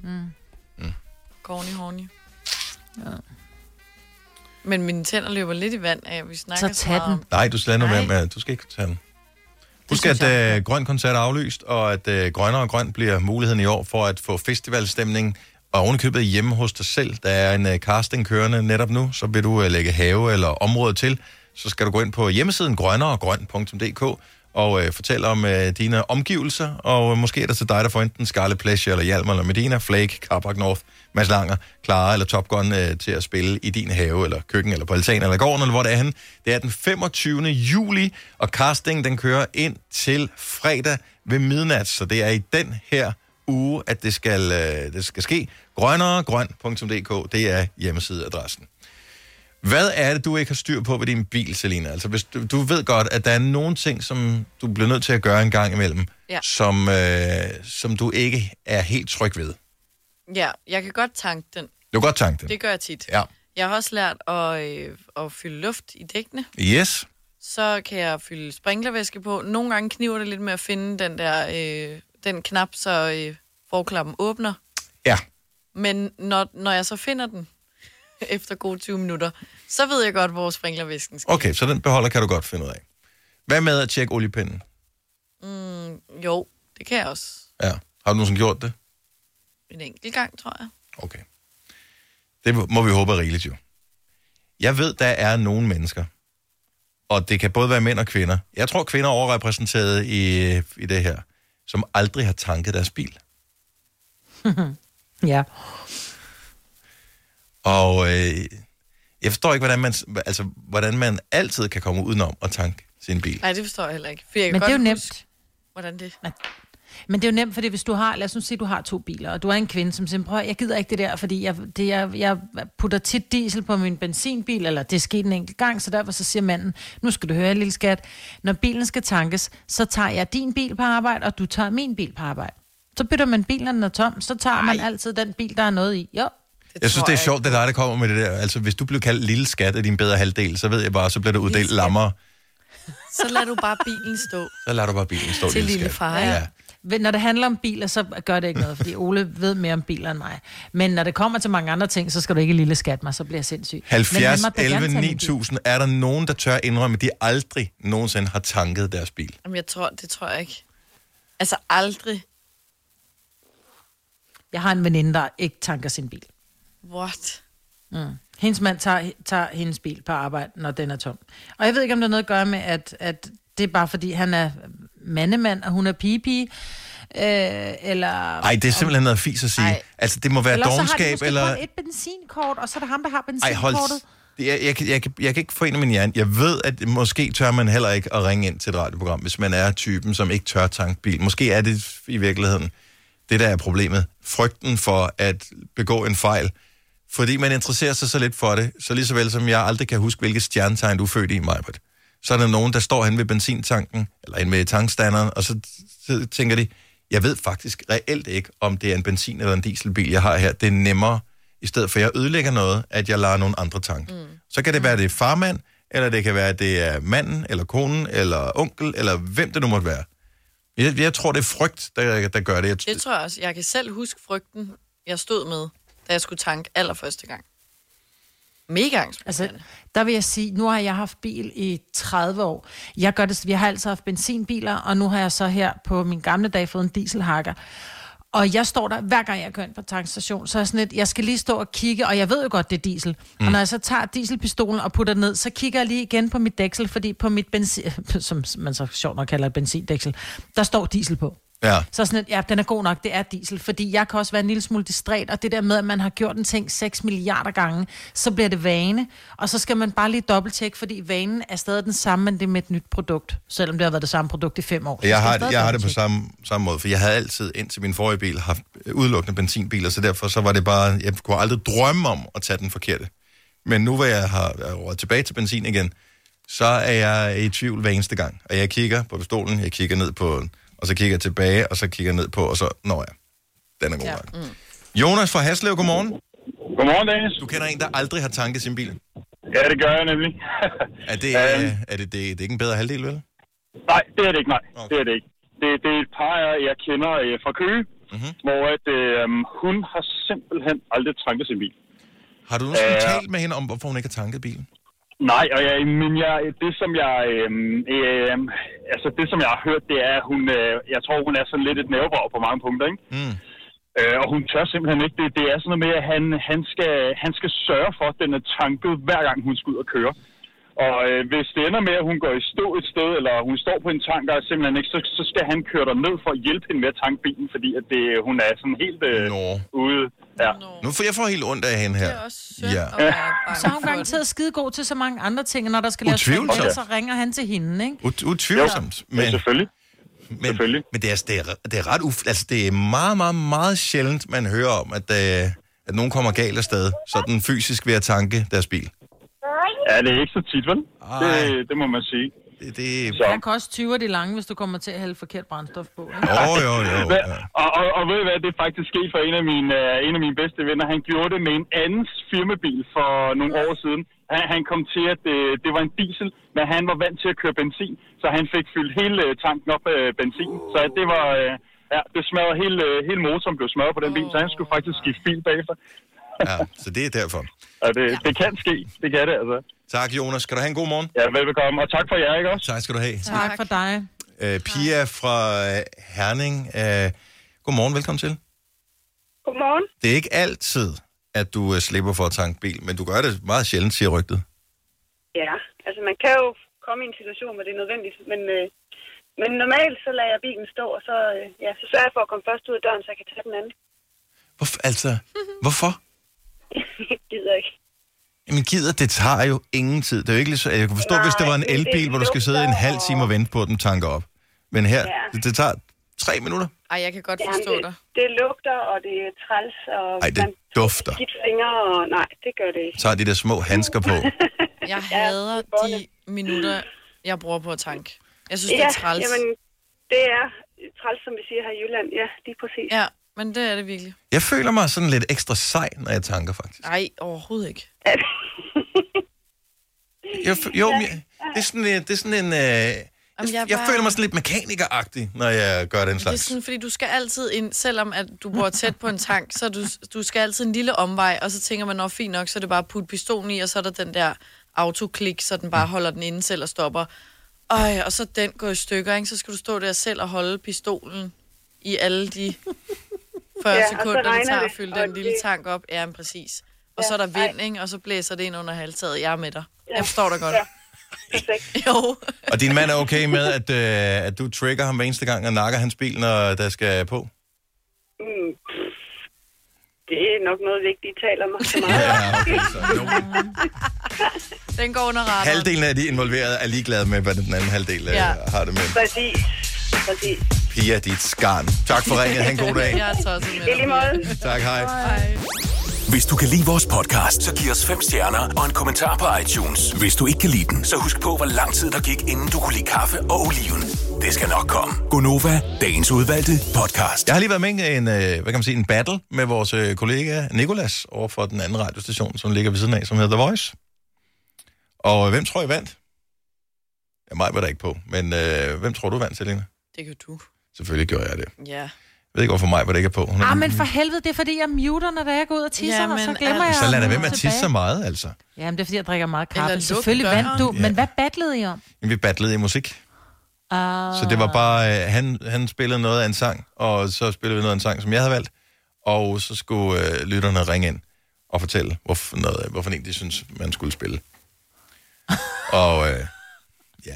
Horny. Ja. Men mine tænder løber lidt i vand af, at vi snakker så tag den. Nej, du skal lade være med. Du skal ikke tage den. Husk, at Grøn Koncert er aflyst, og at Grønnere og Grøn bliver muligheden i år for at få festivalstemning, og ovenikøbet hjemme hos dig selv. Der er en casting kørende netop nu, så vil du lægge have eller område til. Så skal du gå ind på hjemmesiden grønneregrøn.dk og fortælle om dine omgivelser, og måske er det til dig, der får enten Scarlet Pleasure, eller Hjalmar, eller Medina, Flake, Carpark North, Mads Langer, Clara eller Top Gun til at spille i din have, eller køkken, eller på altanen, eller gården, eller hvor det er henne. Det er den 25. juli, og casting, den kører ind til fredag ved midnat, så det er i den her uge, at det skal ske. grønneregrøn.dk, det er hjemmesideadressen. Hvad er det, du ikke har styr på ved din bil, Selina? Altså, hvis du ved godt, at der er nogle ting, som du bliver nødt til at gøre en gang imellem, som du ikke er helt tryg ved. Ja, jeg kan godt tanke den. Du kan godt tanke den? Det gør jeg tit. Ja. Jeg har også lært at fylde luft i dækkene. Yes. Så kan jeg fylde sprinklervæske på. Nogle gange kniver det lidt med at finde den knap, så forklappen åbner. Ja. Men når jeg så finder den, efter gode 20 minutter, så ved jeg godt, hvor sprinklervæsken skal. Okay, så den beholder kan du godt finde ud af. Hvad med at tjekke oliepinden? Jo, det kan jeg også. Ja. Har du nogensinde gjort det? En enkelt gang, tror jeg. Okay. Det må vi håbe er rigeligt jo. Jeg ved, der er nogle mennesker, og det kan både være mænd og kvinder. Jeg tror, kvinder er overrepræsenteret i det her, som aldrig har tanket deres bil. Ja. Og jeg forstår ikke, hvordan man altid kan komme udenom at tanke sin bil. Nej, det forstår jeg heller ikke. Men det er jo nemt. Hvordan det? Men det er jo nemt, fordi hvis du har, lad os nu sige, du har 2 biler, og du er en kvinde, som siger, prøv, jeg gider ikke det der, fordi jeg putter tit diesel på min benzinbil, eller det er sket en enkelt gang, så derfor så siger manden, nu skal du høre, lille skat, når bilen skal tankes, så tager jeg din bil på arbejde, og du tager min bil på arbejde. Så bytter man bilen, når den er tom, så tager man altid den bil, der er noget i. Jo. Jeg synes, det er sjovt, det er dig, der kommer med det der. Altså, hvis du bliver kaldt lille skat af din bedre halvdel, så ved jeg bare, så bliver der uddelt lammer. Så lader du bare bilen stå. Så lader du bare bilen stå, til lille far. Ja. Når det handler om biler, så gør det ikke noget, fordi Ole ved mere om biler end mig. Men når det kommer til mange andre ting, så skal du ikke lille skat mig, så bliver jeg sindssyg. 70, 11, 9000. Er der nogen, der tør indrømme, at de aldrig nogensinde har tanket deres bil? Jamen, det tror jeg ikke. Altså aldrig. Jeg har en veninde, der ikke tanker sin bil. What? Hendes mand tager hendes bil på arbejde, når den er tom. Og jeg ved ikke, om der er noget at gøre med, at det er bare fordi, han er mandemand, og hun er pige. Eller... Ej, det er simpelthen noget fis at sige. Ej. Altså, det må være dovenskab, eller... Eller så har de måske et benzinkort, og så er det ham, der har benzinkortet. Jeg kan ikke forene min hjerne. Jeg ved, at måske tør man heller ikke at ringe ind til et radioprogram, hvis man er typen, som ikke tør tanke bil. Måske er det i virkeligheden det, der er problemet. Frygten for at begå en fejl. Fordi man interesserer sig så lidt for det, så lige så vel som jeg aldrig kan huske, hvilket stjernetegn du er født i, Majbert. Så er der nogen, der står hen ved benzintanken, eller hen ved tankstanderen, og så tænker de, Jeg ved faktisk reelt ikke, om det er en benzin- eller en dieselbil, jeg har her. Det er nemmere, i stedet for at jeg ødelægger noget, at jeg lader nogle andre tanke. Så kan det være, det er farmand, eller det kan være, at det er manden, eller konen, eller onkel, eller hvem det nu måtte være. Jeg tror, det er frygt, der gør det. Det tror jeg også. Jeg kan selv huske frygten, jeg stod med, da jeg skulle tanke allerførste gang. Mega angstproblem. Altså, der vil jeg sige, nu har jeg haft bil i 30 år. Jeg gør det, vi har altid haft benzinbiler, og nu har jeg så her på min gamle dag fået en dieselhakker. Og jeg står der, hver gang jeg kører ind på tankstation, så er sådan lidt, jeg skal lige stå og kigge, og jeg ved jo godt, det er diesel. Og når jeg så tager dieselpistolen og putter den ned, så kigger jeg lige igen på mit dæksel, fordi på mit benzin, som man så sjovt nok kalder et benzindæksel, der står diesel på. Ja. Så sådan lidt, ja, den er god nok, det er diesel, fordi jeg kan også være en lille smule distræt, og det der med, at man har gjort en ting 6 milliarder gange, så bliver det vane, og så skal man bare lige dobbelttjekke, fordi vanen er stadig den samme, men det er med et nyt produkt, selvom det har været det samme produkt i 5 år. Jeg har det på samme måde, for jeg havde altid indtil min forrige bil haft udelukkende benzinbiler, så derfor så var det bare, jeg kunne aldrig drømme om at tage den forkerte. Men nu hvor jeg har råd tilbage til benzin igen, så er jeg i tvivl hver eneste gang, og jeg kigger på pistolen, jeg kigger ned på og så kigger jeg tilbage, og så kigger jeg ned på, og så, den er god nok. Jonas fra Haslev, godmorgen. Godmorgen, Dennis. Du kender en, der aldrig har tanket sin bil. Ja, det gør jeg nemlig. er det ikke en bedre halvdel, vel? Nej, det er det ikke, nej. Okay. Det er det ikke. Det er et par, jeg kender fra Køge, hvor hun har simpelthen aldrig tanket sin bil. Har du nogensinde talt med hende om, hvorfor hun ikke har tanket bilen? Nej, og det som jeg har hørt, det er, at hun, jeg tror, hun er sådan lidt et nervevrag på mange punkter, ikke? Og hun tør simpelthen ikke. Det er sådan noget med, at han skal sørge for, at den er tanket, hver gang hun skal ud og køre. Og hvis det ender med, at hun går i stå et sted, eller hun står på en tank, der er simpelthen ikke, så skal han køre der ned for at hjælpe hende med at tanke bilen, fordi at hun er sådan helt ude. Ja. Nu får jeg helt ondt af hende her. Det er også synd. Så har hun garanteret skidegod til så mange andre ting, når der skal laves ting, så ringer han til hende, ikke? Utvivlsomt. Men selvfølgelig. Men det er ret altså det er meget, meget, meget sjældent, man hører om, at nogen kommer galt af sted, sådan fysisk ved at tanke deres bil. Ja, det er ikke så tit, vel? Det må man sige. Det kan også 20 de lange, hvis du kommer til at hælde forkert brændstof på. Jo. Og ved du hvad, det er faktisk sket for en af mine bedste venner. Han gjorde det med en andens firmabil for nogle år siden. Han kom til, at det var en diesel, men han var vant til at køre benzin, så han fik fyldt hele tanken op af benzin. Så det var, det smadrede hele motoren blev smadret på den bil, så han skulle faktisk skifte bil bagefter. Ja, så det er derfor. Og det kan ske. Det kan det, altså. Tak, Jonas. Skal du have en god morgen? Ja, velbekomme. Og tak for jer, ikke også? Tak skal du have. Tak for dig. Pia fra Herning. Godmorgen, velkommen til. Godmorgen. Det er ikke altid, at du slipper for at tanke bil, men du gør det meget sjældent, siger rygtet. Ja, altså man kan jo komme i en situation, hvor det er nødvendigt, men normalt så lader jeg bilen stå, og så sørger jeg for at komme først ud af døren, så jeg kan tage den anden. Hvorfor? Jeg gider ikke. Jamen det tager jo ingen tid. Det er jo ikke lige så... Jeg kunne forstå, hvis det var en elbil, hvor du skal sidde en halv time og vente på, at den tanker op. Men her, det tager 3 minutter. Ej, jeg kan godt forstå dig. Det lugter, og det er træls, og... Ej, det dufter. Skidt fingre, og nej, det gør det ikke. Tager de der små handsker på. Jeg hader de minutter, jeg bruger på at tanke. Jeg synes, det er træls. Jamen, det er træls, som vi siger her i Jylland. Ja, lige præcis. Ja, men det er det virkelig. Jeg føler mig sådan lidt ekstra sej, når jeg tanker, faktisk. Nej, overhovedet ikke. Det er sådan en... Jeg føler mig sådan lidt mekanikeragtig, når jeg gør den slags. Det er sådan, fordi du skal altid ind, selvom at du bor tæt på en tank, så du skal altid en lille omvej, og så tænker man, fint nok, så er det bare at putte pistolen i, og så er der den der autoklik, så den bare holder den inde selv og stopper. Og så den går i stykker, ikke? Så skal du stå der selv og holde pistolen i alle de 40 sekunder, det tager at fylde den lille tank op. Ja, men præcis. Og så er der vind, ikke? Og så blæser det ind under halvtaget. Jeg er med dig. Jeg forstår dig godt. Perfekt. Jo. Og din mand er okay med, at du trigger ham hver eneste gang og nakker hans bil, når der skal på? Det er nok noget vigtigt, taler mig så meget. Ja, okay, så Den går under radaren. Halvdelen af de involverede er ligeglade med, hvad den anden halvdel har det med. Præcis. Pia, dit skarn. Tak for ringet. Ha' en god dag. Jeg er tosset med dig. Tak, hej. Hvis du kan lide vores podcast, så giv os 5 stjerner og en kommentar på iTunes. Hvis du ikke kan lide den, så husk på, hvor lang tid der gik, inden du kunne lide kaffe og oliven. Det skal nok komme. Gonova, dagens udvalgte podcast. Jeg har lige været med i en, hvad kan man sige, en battle med vores kollega Nicolas over for den anden radiostation, som ligger ved siden af, som hedder The Voice. Og hvem tror jeg vandt? Ja, mig var der ikke på, men hvem tror du vandt, Selina? Det gør du. Selvfølgelig gjorde jeg det. Ja. Jeg ved ikke, hvorfor mig var det ikke er på. Men for helvede, det er fordi, jeg muter, når jeg går ud og tisser, og så glemmer jeg... Så lad da være med at tisse så meget, altså. Jamen, det er fordi, jeg drikker meget kaffe. Eller Selvfølgelig vandt du, men hvad battlede I om? Jamen, vi battlede i musik. Så det var bare, han spillede noget af en sang, og så spillede vi noget af en sang, som jeg havde valgt, og så skulle lytterne ringe ind og fortælle, hvorfor en de synes, man skulle spille. Og ja.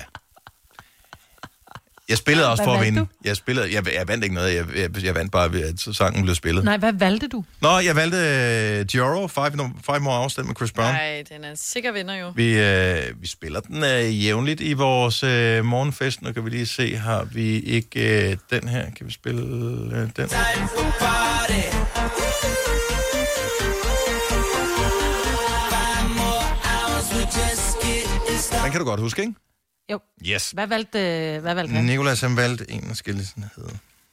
Jeg spillede også for at vinde. Jeg vandt ikke noget. Jeg vandt bare ved, at sangen blev spillet. Nej, hvad valgte du? Nå, jeg valgte Joro, Five More Hours, den med Chris Brown. Nej, den er sikker vinder jo. Vi spiller den jævnligt i vores morgenfest. Nu kan vi lige se, har vi ikke den her? Kan vi spille den? Den kan du godt huske, ikke? Jo. Yes. Hvad valgte han? Nicolas, han valgte en, der skal lige sådan hedde.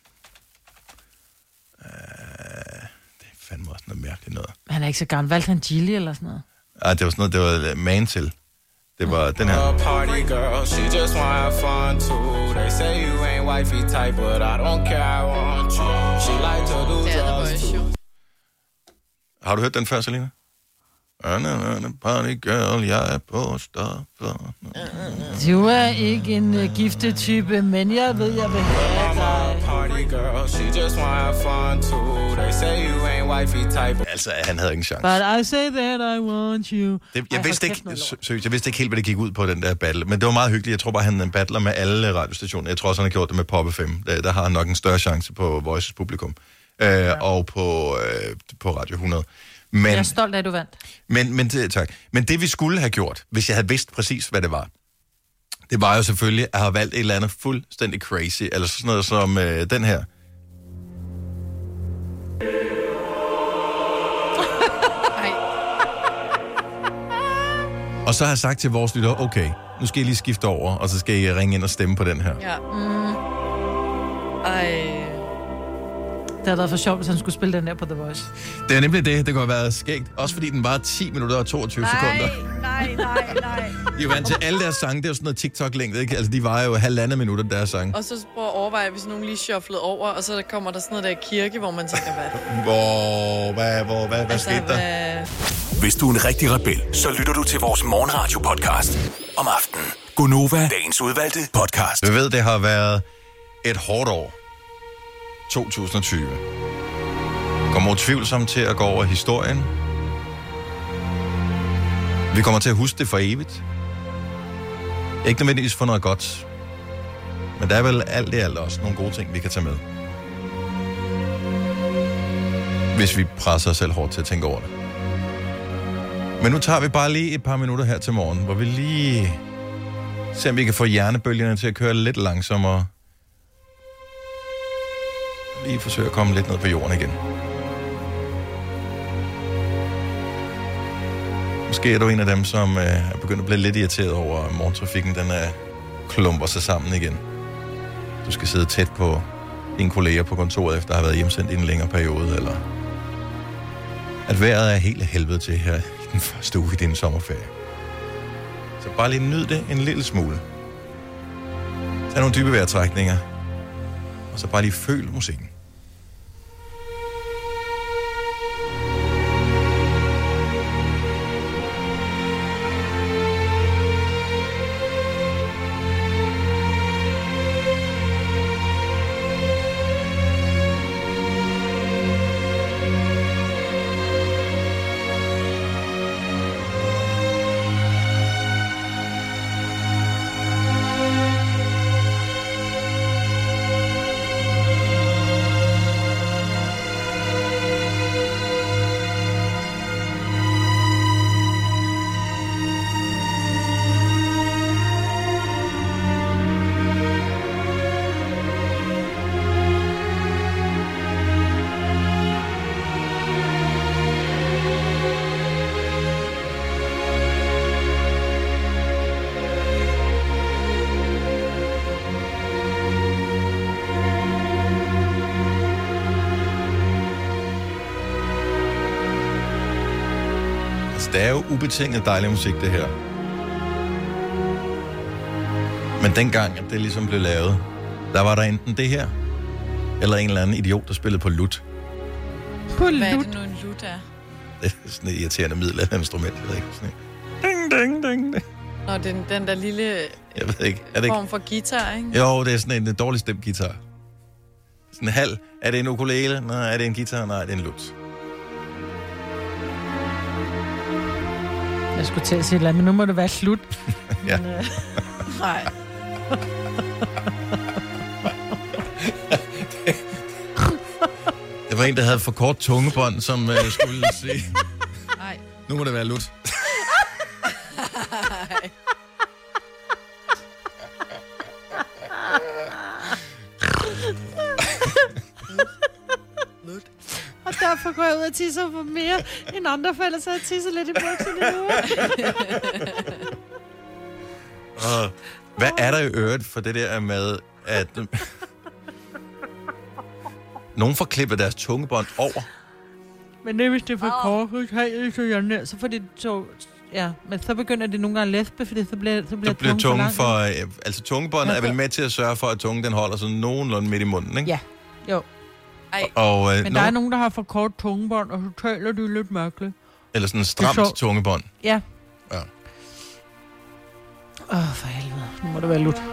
Det er fandme også noget mærkeligt noget. Han er ikke så gammel. Valgte han Gilly eller sådan noget? Det var sådan noget, det var man til. Det var den her. Party girl, she just wanna have fun too. They say you ain't wifey type, but I don't care, I want you. She like to do drugs too. Har du hørt den før, Selina? Party girl, jeg er på stoffer. Du er ikke en giftetype, men jeg ved, jeg vil have dig. Party girl, she just wanna have fun too. They say you ain't wifey type. Altså, han havde ingen chance. But I say that I want you. Jeg vidste ikke helt, hvad det gik ud på, den der battle. Men det var meget hyggeligt. Jeg tror bare, han battler med alle radiostationer. Jeg tror også, han har gjort det med Pop FM. Der har han nok en større chance på Voices publikum. Og på Radio 100. Men, jeg er stolt af, at du vandt. Tak. Men det, vi skulle have gjort, hvis jeg havde vidst præcis, hvad det var jo selvfølgelig at have valgt et eller andet fuldstændig crazy, eller sådan noget som den her. Og så har jeg sagt til vores lytter, okay, nu skal I lige skifte over, og så skal I ringe ind og stemme på den her. Ja. Det havde været for sjovt, hvis han skulle spille den der på The Voice. Det er nemlig det. Det kunne have været skægt. Også fordi den var 10 minutter og 22 sekunder. Nej. De er jo vant til alle deres sange. Det er jo sådan noget TikTok-længde, ikke? Altså, de var jo 1,5 minutter, deres sang. Og så prøv at overveje, hvis nogen lige shufflede over, og så kommer der sådan noget der kirke, hvor man tænker, hvad skete der? Hvis du er en rigtig rebel, så lytter du til vores morgenradio-podcast om aftenen. Gonova, dagens udvalgte podcast. Vi ved, det har været et hårdt år. 2020. Kommer utvivlsomt til at gå over historien. Vi kommer til at huske det for evigt. Ikke nødvendigvis for noget godt. Men der er vel alt i alt også nogle gode ting, vi kan tage med. Hvis vi presser os selv hårdt til at tænke over det. Men nu tager vi bare lige et par minutter her til morgen, hvor vi lige ser, om vi kan få hjernebølgerne til at køre lidt langsommere. Lige forsøge at komme lidt ned på jorden igen. Måske er du en af dem, som er begyndt at blive lidt irriteret over morgentrafikken. Den klumper sig sammen igen. Du skal sidde tæt på dine kolleger på kontoret, efter at have været hjemsendt i en længere periode, eller at vejret er helt helvede til her i den første uge i din sommerferie. Så bare lige nyd det en lille smule. Tag nogle dybe vejrtrækninger, og så bare lige føl musikken. Så det er jo ubetinget dejlig musik, det her. Men dengang, at det ligesom blev lavet, der var der enten det her, eller en eller anden idiot, der spillede på lut. På Hvad er det nu, en lut er? Det er sådan et irriterende middelalder-instrument, jeg ved ikke. Sådan ding, ding, ding. Nå, den der lille Jeg ved ikke. Er det form ikke? for guitar, ikke? Jo, det er sådan en dårlig stemt guitar. Sådan en halv. Er det en ukulele? Nej, er det en guitar? Nej, det er en lut. Jeg skulle til at sige, men nu må det være slut. Ja. Nej. Det var en, der havde for kort tungebånd, som skulle sige, Nej. nu må det være lut. Og derfor går jeg ud og tisser for mere end andre, for ellers har jeg tisset lidt i bukserne nu. Og hvad er der i øvrigt for det der med, at nogen får klippet deres tungebånd over? Men det er, hvis det er for kort, så får det to... Ja, men så begynder det nogle gange at læspe, fordi så bliver Tungen for altså tungebåndet er vel med til at sørge for, at tungen den holder sig nogenlunde midt i munden, ikke? Ja, jo. Og, men der er nogen, der har for kort tungebånd, og så taler de lidt mærkeligt. Eller sådan en stramt tungebånd. Ja. Ja. For helvede. Nu må det være lut.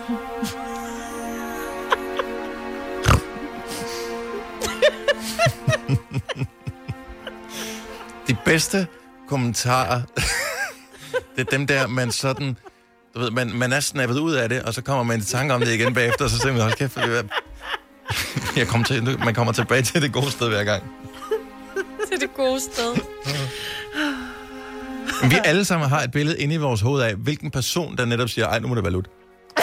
De bedste kommentarer, det er dem der, man sådan... Du ved, man er snappet ud af det, og så kommer man i tanke om det igen bagefter, og så siger man, hold kæft, man kommer tilbage til det gode sted hver gang. Til det gode sted. Men vi alle sammen har et billede inde i vores hoved af, hvilken person, der netop siger, ej, nu må det være lut.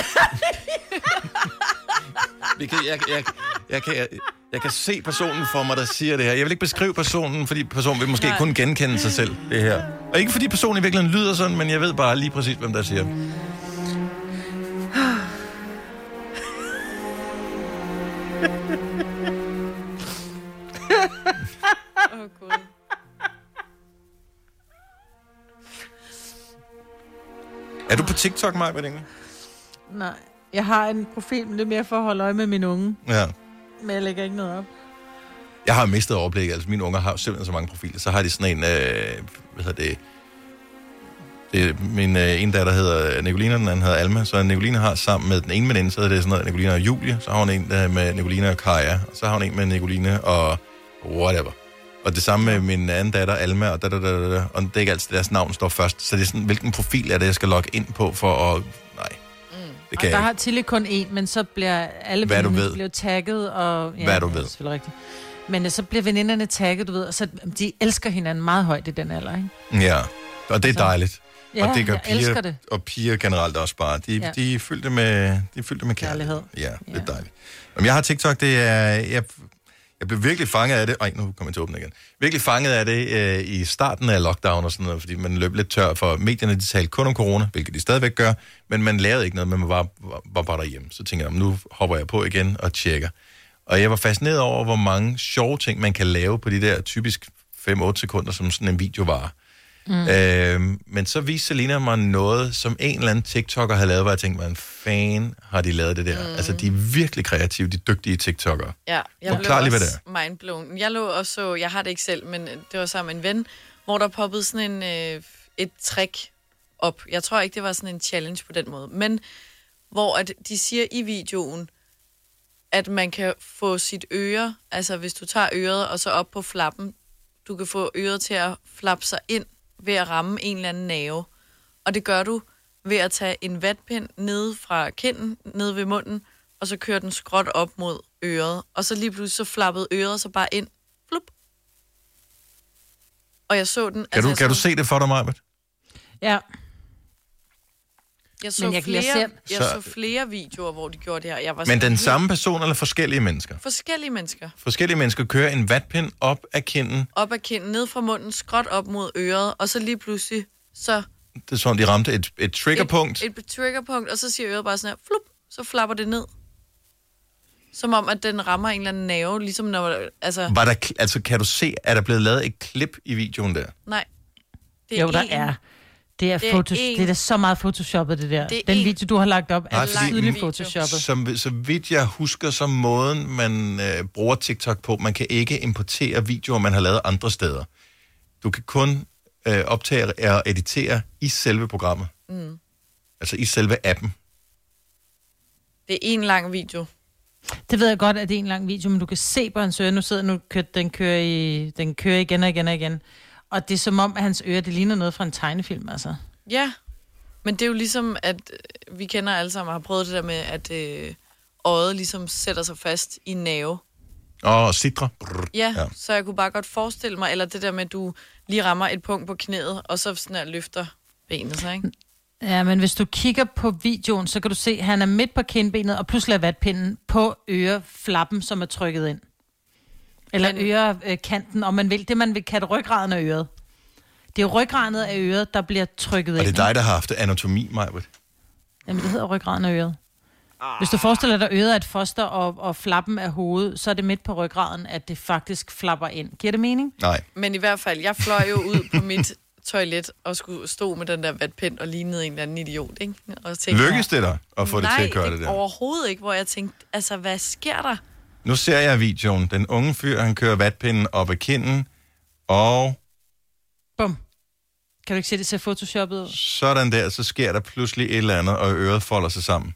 Jeg kan se personen for mig, der siger det her. Jeg vil ikke beskrive personen, fordi personen vil måske kun genkende sig selv, det her. Og ikke fordi personen i virkeligheden lyder sådan, men jeg ved bare lige præcis, hvem der siger det. Gud. Er du på TikTok, Maja, med det? Nej. Jeg har en profil, men det er mere for at holde øje med min unge. Ja. Men jeg lægger ikke noget op. Jeg har mistet overblik. Altså, mine unger har simpelthen så mange profiler. Så har de sådan en, hvad hedder det? Det er min ene datter hedder Nicolina, den anden hedder Alma. Så Nicolina har sammen med den ene veninde, så er det sådan noget Nicolina og Julie. Så har hun en med Nicolina og Kaja. Og så har hun en med Nicolina og whatever. Og det samme med min anden datter, Alma, og og det er ikke altid, deres navn står først. Så det er sådan, hvilken profil er det, jeg skal logge ind på for at... Nej, det kan og der jeg har Tilly kun én, men så bliver alle veninderne bliver tagget, og... Ja, hvad du ved. Det er rigtigt. Men så bliver veninderne tagget, du ved, og så de elsker hinanden meget højt i den alder, ikke? Ja, og det er dejligt. Ja, og det gør jeg elsker det. Og piger generelt også bare. De er fyldte med kærlighed. Ja, det er dejligt. Om jeg har TikTok, det er... Jeg blev virkelig fanget af det. Ej, nu kommer jeg til at åbne igen. Virkelig fanget af det i starten af lockdown og sådan noget, fordi man løb lidt tør for medierne, de talte kun om corona, hvilket de stadigvæk gør, men man lavede ikke noget, man var bare derhjemme. Så tænker jeg, nu hopper jeg på igen og tjekker. Og jeg var fascineret over, hvor mange sjove ting, man kan lave på de der typisk 5-8 sekunder, som sådan en video var. Men så viste Selina mig noget, som en eller anden TikToker havde lavet, hvor jeg tænkte, hvad en fan har de lavet det der. Altså, de er virkelig kreative, de dygtige TikTokere. Ja, jeg blev klar lige, hvad også mindblown. Jeg lå også så, jeg har det ikke selv, men det var sammen med en ven, hvor der poppede sådan et trick op. Jeg tror ikke, det var sådan en challenge på den måde, men hvor at de siger i videoen, at man kan få sit øre, altså hvis du tager øret og så op på flappen, du kan få øret til at flappe sig ind ved at ramme en eller anden nerve. Og det gør du ved at tage en vatpind nede fra kinden, nede ved munden, og så kører den skråt op mod øret. Og så lige pludselig så flappede øret så bare ind. Flup. Og jeg så den... Kan du se det for dig, Maj-Brit? Ja. Jeg så flere videoer, hvor de gjorde det her. Jeg var men den samme person eller forskellige mennesker? Forskellige mennesker. Forskellige mennesker kører en vatpind op af kinden. Op af kinden, ned fra munden, skråt op mod øret, og så lige pludselig, så... Det er sådan, de ramte et triggerpunkt. Et triggerpunkt, og så siger øret bare sådan her, flup, så flapper det ned. Som om, at den rammer en eller anden nerve, ligesom når... Altså, kan du se, at der blevet lavet et klip i videoen der? Nej. Det er jo, der en. er. Det er da så meget photoshoppet, det der. Den video, du har lagt op, er tydeligt photoshoppet. Så vidt jeg husker, så måden, man bruger TikTok på, man kan ikke importere videoer, man har lavet andre steder. Du kan kun optage og editere i selve programmet. Mm. Altså i selve appen. Det er en lang video. Det ved jeg godt, at det er en lang video, men du kan se på hans ører. Den kører igen og igen og igen. Og det er som om, at hans ører, det ligner noget fra en tegnefilm, altså. Ja, men det er jo ligesom, at vi kender alle sammen og har prøvet det der med, at øjet ligesom sætter sig fast i nerve. Og sidre. Ja, så jeg kunne bare godt forestille mig, eller det der med, at du lige rammer et punkt på knæet, og så sådan her løfter benet sig, ikke? Ja, men hvis du kigger på videoen, så kan du se, at han er midt på kindbenet, og pludselig er vatpinden på øreflappen, som er trykket ind. Eller ørekanten, om man vil. Det, man vil kalde ryggraden af øret. Det er jo ryggraden af øret, der bliver trykket ind. Og det er dig, der har haft anatomi, Majbrit. Jamen, det hedder ryggraden af øret. Hvis du forestiller dig, at øret er et foster, og flappen er hovedet, så er det midt på ryggraden, at det faktisk flapper ind. Giver det mening? Nej. Men i hvert fald, jeg fløj jo ud på mit toilet og skulle stå med den der vatpind og lignede en eller anden idiot, ikke? Og tænkte, Lykkes det dig at få det til at gøre det der? Nej, overhovedet ikke, hvor jeg tænkte, altså, hvad sker der? Nu ser jeg videoen. Den unge fyr, han kører vatpinden op ad kinden, og... Bum. Kan du ikke se, det ser photoshoppet ud? Sådan der, så sker der pludselig et eller andet, og øret folder sig sammen.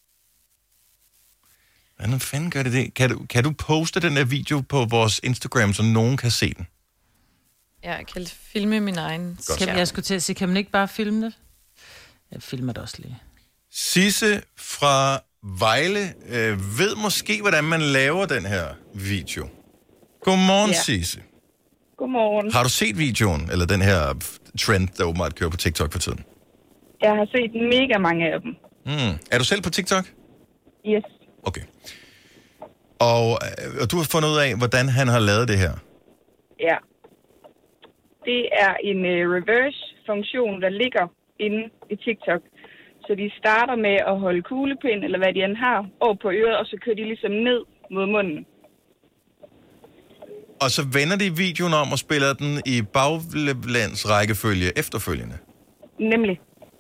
Hvordan fanden gør det? Kan du poste den der video på vores Instagram, så nogen kan se den? Ja, jeg kan filme min egen skærm. Jeg skulle til at sige, kan man ikke bare filme det? Jeg filmer det også lige. Sisse fra Vejle ved måske, hvordan man laver den her video. Godmorgen, Sisse. Godmorgen. Har du set videoen, eller den her trend, der åbenbart kører på TikTok for tiden? Jeg har set mega mange af dem. Er du selv på TikTok? Yes. Okay. Og du har fundet ud af, hvordan han har lavet det her? Ja. Det er en reverse-funktion, der ligger inde i TikTok. Så de starter med at holde kuglepind, eller hvad de end har, over på øret, og så kører de ligesom ned mod munden. Og så vender de videoen om og spiller den i baglands rækkefølge efterfølgende? Nemlig.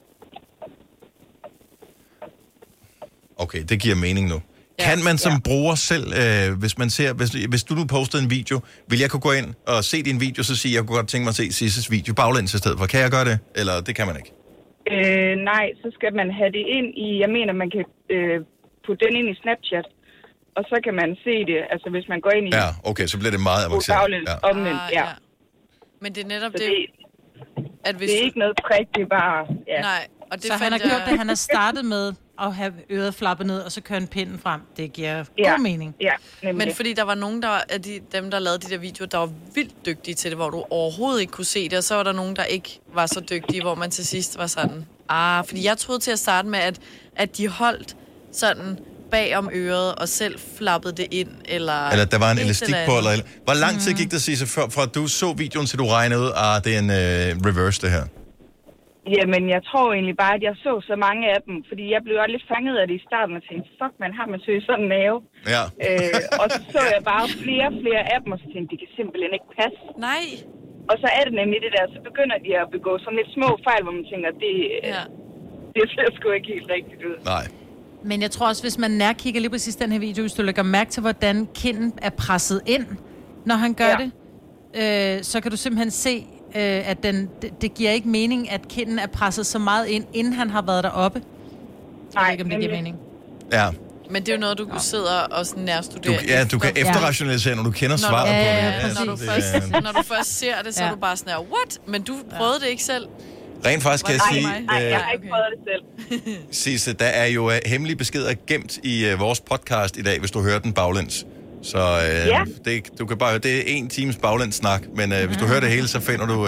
Okay, det giver mening nu. Kan man som bruger selv, hvis du nu postede en video, vil jeg kunne gå ind og se din video, så sige, jeg kunne godt tænke mig at se Sisses video baglæns i stedet for. Kan jeg gøre det? Eller det kan man ikke? Nej, så skal man have det ind i, jeg mener, man kan putte den ind i Snapchat, og så kan man se det, altså hvis man går ind i... Ja, okay, så bliver det meget avanceret. Omvendt, ja. Men det er netop så det, at hvis det er ikke noget prik, det er bare... Ja. Nej, og det så han har gjort det, han har startet med at have øret flappet ned, og så kører en pinden frem. Det giver god mening. Ja, men fordi der var nogen, dem der lavede de der videoer, der var vildt dygtige til det, hvor du overhovedet ikke kunne se det, og så var der nogen, der ikke var så dygtige, hvor man til sidst var sådan, fordi jeg troede til at starte med, at de holdt sådan bag om øret, og selv flappede det ind, eller der var en elastik på, eller... Hvor lang tid gik det, Sisse, fra du så videoen, til du regnede ud, det er en reverse, det her? Jamen, jeg tror egentlig bare, at jeg så mange af dem, fordi jeg blev lidt fanget af det i starten, og tænkte, fuck, man har man søgt sådan en mave. Ja. Og så jeg bare flere af dem, og så tænkte, det kan simpelthen ikke passe. Nej. Og så er det nemlig det der, så begynder de at begå sådan lidt små fejl, hvor man tænker, det ser sgu ikke helt rigtigt ud. Nej. Men jeg tror også, hvis man nærkigger lige præcis den her video, hvis du lægger mærke til, hvordan kinden er presset ind, når han gør det, så kan du simpelthen se, at det giver ikke mening, at kinden er presset så meget ind, inden han har været deroppe. Jeg ved ikke, om det giver mening. Ja. Men det er jo noget, du sidder og sådan nærstuderer. Du kan efterrationalisere, når du kender svaret på det. Når du først ser det, så er du bare sådan her, what? Men du prøvede det ikke selv? Rent faktisk kan jeg sige... Nej, jeg har ikke prøvet det selv. Sisse, der er jo hemmelige beskeder gemt i vores podcast i dag, hvis du hører den baglæns. Så du kan bare, det er 1 times baglæns snak, men hvis du hører det hele, så finder du...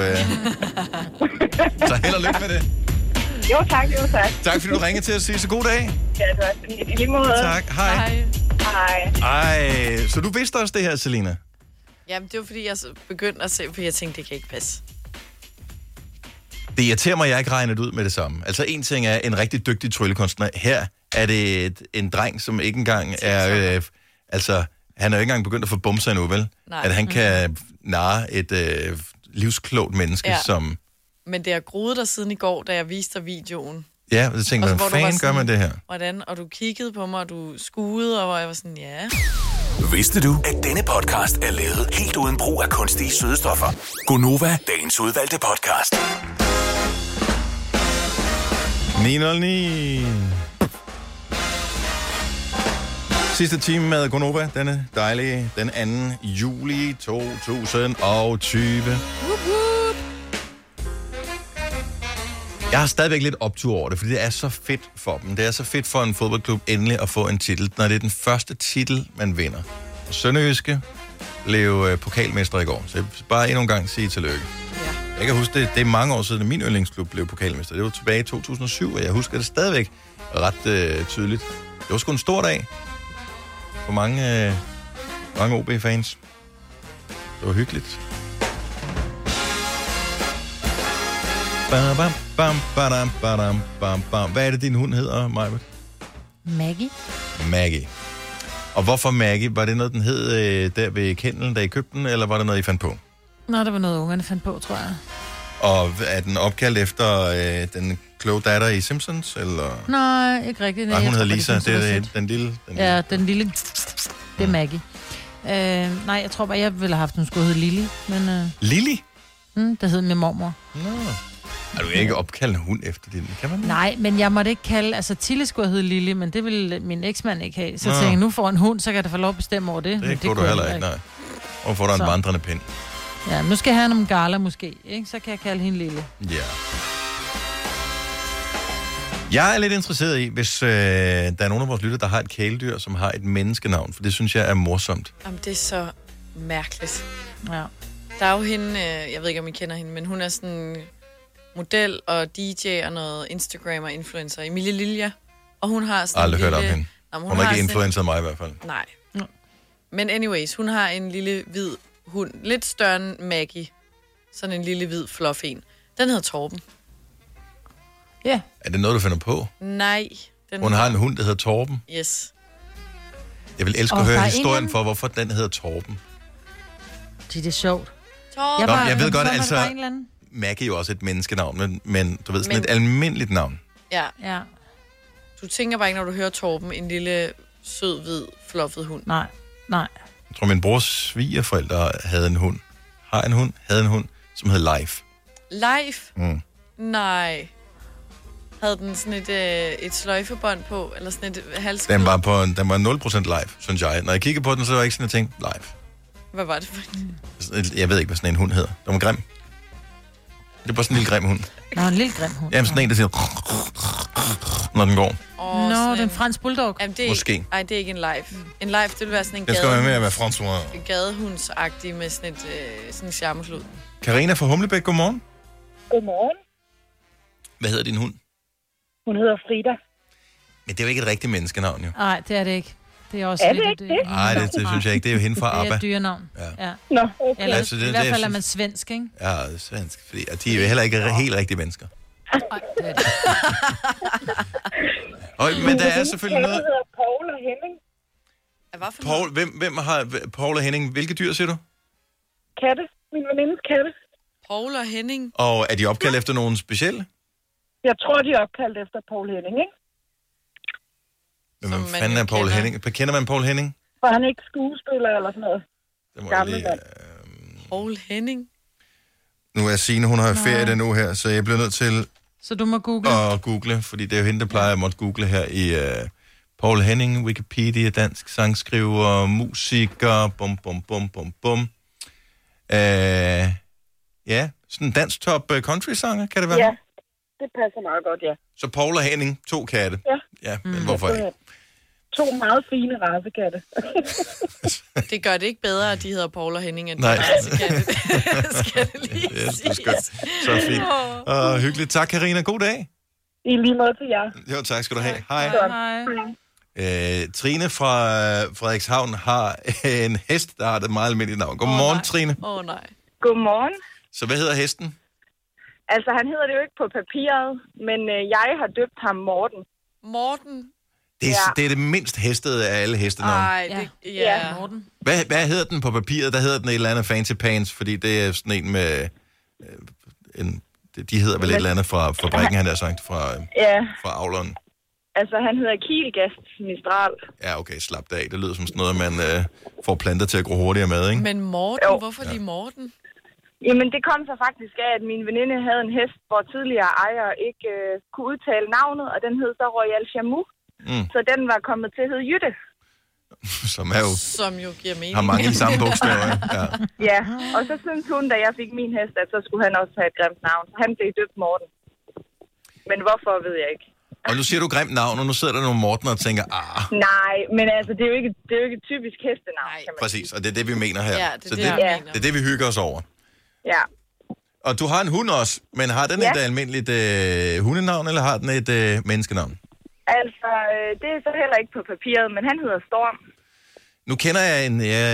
Så held og lykke med det. Jo tak. Tak fordi du ringede til os, Sisse. God dag. Ja, det var i lige måde. Tak, hej. Ej, så du vidste også det her, Selina? Jamen, det var fordi, jeg begyndte at se, for jeg tænkte, det kan ikke passe. Det irriterer mig, at jeg ikke regnet ud med det samme. Altså, en ting er en rigtig dygtig tryllekunstner. Her er det en dreng, som ikke engang er... han er jo ikke engang begyndt at få bumser endnu, vel? Nej. At han kan narre et livsklogt menneske, som Men det har groet dig siden i går, da jeg viste dig videoen. Ja, og så tænkte jeg, hvad fanden gør man det her? Hvordan? Og du kiggede på mig, og du skuede, og jeg var sådan, ja. Vidste du, at denne podcast er lavet helt uden brug af kunstige sødestoffer? Gonova, dagens udvalgte podcast. 909. Sidste time med Gonova, denne dejlige, den 2. juli 2020. Jeg har stadigvæk lidt optur over det, fordi det er så fedt for dem. Det er så fedt for en fodboldklub endelig at få en titel, når det er den første titel, man vinder. Og Sønderjyske blev pokalmester i går, så jeg vil bare endnu en gang sige tillykke. Ja. Jeg kan huske, det er mange år siden, at min yndlingsklub blev pokalmester. Det var tilbage i 2007, og jeg husker det stadigvæk ret tydeligt. Det var sgu en stor dag for mange OB-fans. Det var hyggeligt. Hvad er det, din hund hedder, Majbert? Maggie. Og hvorfor Maggie? Var det noget, den hed der ved Kendlen, da I købte den, eller var det noget, I fandt på? Nå, det var noget, ungerne fandt på, tror jeg. Og er den opkaldt efter den kloge datter i Simpsons, eller? Nej, ikke rigtigt. Nej, hun hedder Lisa. Det er den lille. Ja, den lille. Det er Maggie. Nej, jeg tror bare, jeg ville have haft, den skulle hedde Lily. Men, Lily? Der hed min mormor. Nå. Er du ikke opkaldt en hund efter din? Kan man? Nej, men jeg måtte ikke kalde... Altså, Tilly skulle hedde Lily, men det ville min eksmand ikke have. Så tænkte jeg, nu får en hund, så kan det få lov at bestemme over det. Det kunne du heller ikke, nej. Og får der en vandrende pind. Ja, nu skal jeg have nogle gala måske, ikke? Så kan jeg kalde hende Lille. Ja. Jeg er lidt interesseret i, hvis der er nogen af vores lytter, der har et kæledyr, som har et menneskenavn, for det synes jeg er morsomt. Jamen, det er så mærkeligt. Ja. Der er jo hende, jeg ved ikke, om I kender hende, men hun er sådan model og DJ og noget Instagram og influencer. Emilie Lilja. Og hun har sådan aldrig hørt om hende. Hun har ikke influenceret mig i hvert fald. Nej. Men anyways, hun har en lille hvid hund. Lidt større end Maggie. Sådan en lille hvid fluff en. Den hedder Torben. Ja. Er det noget, du finder på? Nej. Hun har en hund, der hedder Torben. Yes. Jeg vil elske at høre historien for, hvorfor den hedder Torben. Det er sjovt. Torben. Jeg ved godt, altså... Maggie er jo også et menneskenavn, men du ved, sådan et almindeligt navn. Ja. Du tænker bare ikke, når du hører Torben, en lille, sød, hvid, fluffet hund. Nej. Jeg tror, min brors svigerforældre havde en hund. Havde en hund, som hed Life. Life? Mm. Nej. Havde den sådan et sløjfebånd på, eller sådan et halskæde? Den var 0% live, synes jeg. Når jeg kiggede på den, så var jeg ikke sådan, jeg tænkte, live. Hvad var det for en? Jeg ved ikke, hvad sådan en hund hedder. Den var grim. Det er bare sådan en lille grim hund. Nå, en lille grim hund. Jamen sådan en, der siger, når den går. Nå, den fransk bulldog. Jamen, det er måske. Ikke, det er ikke en live. En live, det vil være sådan en den skal være med at være François. gadehundsagtig med sådan en charmeklud. Karina fra Humlebæk, godmorgen. Godmorgen. Hvad hedder din hund? Hun hedder Frida. Men det er jo ikke et rigtigt menneskenavn, jo. Nej, det er det ikke. Det er også er lidt det ikke? Nej, det synes jeg ikke. Det er jo hende fra ABBA. Det er et dyrenavn. Ja. Nå, okay. Eller altså, i hvert fald er man svensk, ikke? Ja, det er svensk. Fordi, og de er jo heller ikke helt rigtige mennesker. Nej, det er det. Men der er selvfølgelig noget... Hun hedder Paul og Henning. Hvad for Paul, hvem har Paul og Henning? Hvilke dyr siger du? Katte. Min venindes katte. Paul og Henning. Og er de opkaldt efter nogen specielle? Jeg tror, de er opkaldt efter Paul Henning, ikke? Men hvem fanden er Paul Henning? Kender man Paul Henning? For han er ikke skuespiller eller sådan noget. Gammel mand. Paul Henning? Nu er Signe, hun har ferie den nu her, så jeg bliver nødt til så du må google. At google, fordi det er jo hende, der plejer at måtte google her i Paul Henning, Wikipedia, dansk sangskriver, musiker, bum. Ja, sådan en dansk top country-sanger, kan det være? Ja, det passer meget godt, ja. Så Paul og Henning, 2 katte? Ja, men hvorfor ikke? 2 meget fine racekatte. Det gør det ikke bedre, at de hedder Paul og Henning, end nej. De racekatte. Skal det lige siges. Så fint. Og hyggeligt. Tak, Karina. God dag. I lige måde til jer. Jo, tak skal du have. Hej. Hej. Trine fra Frederikshavn har en hest, der har et meget almindeligt navn. Godmorgen, Trine. Nej. Godmorgen. Så hvad hedder hesten? Altså, han hedder det jo ikke på papiret, men jeg har døbt ham Morten. Morten? Det er det mindst hestede af alle hestenavne. Nej, ja. Morten. Hvad hedder den på papiret? Der hedder den et eller andet fancy pants, fordi det er sådan en med De hedder vel et eller andet fra fabrikken, han har sagt, fra avleren. Altså, han hedder Kielgast Mistral. Ja, okay, slap det af. Det lyder som sådan noget, man får planter til at gro hurtigere med, ikke? Men Morten, hvorfor lige Morten? Jamen, det kom så faktisk af, at min veninde havde en hest, hvor tidligere ejer ikke kunne udtale navnet, og den hed så Royal Chamoux. Så den var kommet til at hedde Jytte. Som jo giver mening. Har mange i samme bogstaver, ja. Ja, og så synes hun, da jeg fik min hest, at så skulle han også have et grimt navn. Så han blev døbt Morten. Men hvorfor, ved jeg ikke. Og nu siger du grimt navn, og nu sidder der nogle Morten og tænker, Nej, men altså, det er jo ikke et typisk hestenavn, kan man præcis, og det er det, vi mener her. Ja, det er så det er det, vi hygger os over. Ja. Og du har en hund også, men har den et almindeligt hundenavn, eller har den et menneskenavn? Altså, det er så heller ikke på papiret, men han hedder Storm. Nu kender jeg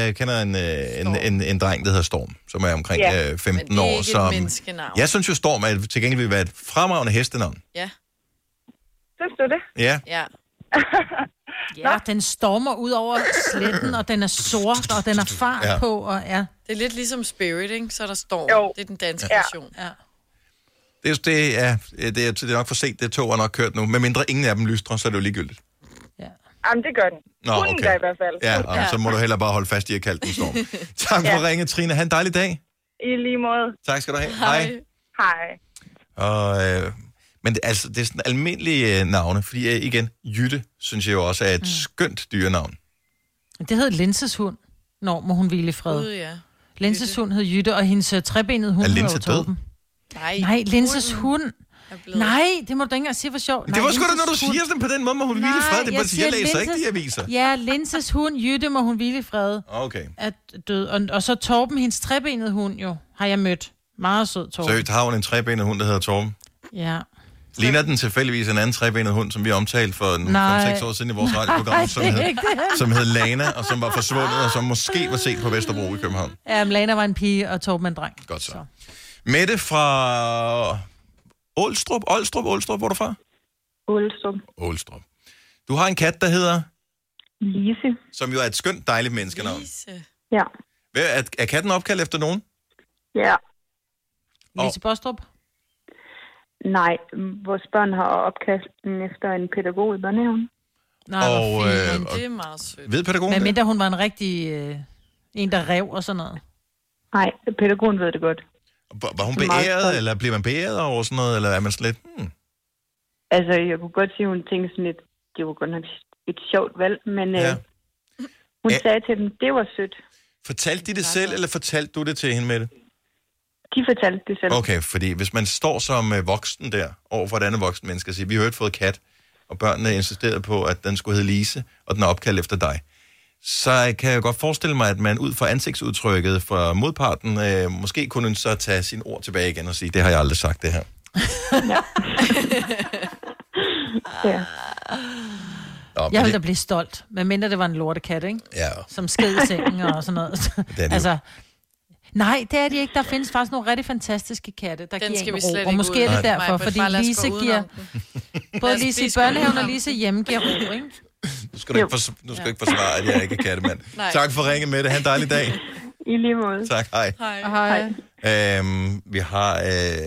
en dreng, der hedder Storm, som er omkring 15 år. Men det er ikke et menneskenavn. Jeg synes jo, Storm er til gengæld vil være et fremragende hestenavn. Ja. Synes du det? Ja. Ja, den stormer ud over sletten, og den er sort, og den er fart på, og Det er lidt ligesom Spirit, ikke? Så der står, det er den danske version. Ja. Det er nok for sent, det tog er nok kørt nu. Med mindre ingen af dem lystrer, så er det jo ligegyldigt. Jamen, det gør den. Hunden gør i hvert fald. Ja, så må du hellere bare holde fast i at kalde den Storm. Tak for ringe, Trine. Ha' en dejlig dag. I lige måde. Tak skal du have. Hej. Og, men det er sådan almindelige navne, fordi igen, Jytte, synes jeg jo også er et skønt dyrenavn. Det hed Linses hund, når må hun hvile i fred. Linses hund hed Jytte, og hendes trebenede hund hed Torben. Nej, Linses hund. Nej, det må du ikke engang sige for sjov. Det var sgu da, når du siger sådan på den måde, må hun hvile i fred. Det er bare, jeg læser ikke de aviser. Ja, Linses hund, Jytte, må hun hvile i fred. Okay. Er død. Og så Torben, hendes trebenede hund jo, har jeg mødt. Meget sød Torben. Så har hun en trebenet hund, der hedder Torben? Ja. Ligner den tilfældigvis en anden trebenet hund, som vi omtalte for 5-6 år siden i vores radioprogram, som hed Lana, og som var forsvundet, og som måske var set på Vesterbro i København? Ja, Lana var en pige, og Torben en dreng. Godt så. Mette fra Ålstrup, hvor er du fra? Ålstrup. Du har en kat, der hedder? Lise. Som jo er et skønt, dejligt menneskenavn. Lise. Ja. Er katten opkaldt efter nogen? Ja. Lise Bostrup? Nej, vores børn har opkaldt den efter en pædagog i børnehaven. Nej, det er meget sødt. Ved pædagogen men mindre hun var en rigtig... en, der rev og sådan noget. Nej, pædagogen ved det godt. Var hun beæret, eller bliver man beæret over sådan noget, eller er man sådan lidt... Altså, jeg kunne godt sige, hun tænkte sådan lidt, det var godt nok et sjovt valg, men hun sagde til dem, det var sødt. Fortalte de det selv, eller fortalte du det til hende med det? De fortalte det selv. Okay, fordi hvis man står som voksen der, over for et andet voksen menneske, og siger, vi har jo fået kat, og børnene insisterede på, at den skulle hedde Lise, og den er opkaldt efter dig, så kan jeg godt forestille mig, at man ud fra ansigtsudtrykket fra modparten, måske kunne så tage sine ord tilbage igen og sige, det har jeg aldrig sagt, det her. Ja. Jeg ville da blive stolt, medmindre det var en lortekat, ikke? Ja. Som sked i sengen og sådan noget. Altså, nej, det er de ikke. Der findes faktisk nogle rigtig fantastiske katte, der giver en ro. Og måske er det derfor, fordi Lise giver... Både Lise i børnehaven og Lise hjemme giver ro, ikke? Du skal ikke forsvare, at jeg ikke er kattemand. Tak for ringe med det. Ha' en dejlig dag. I lige måde. Tak, hej. Vi har,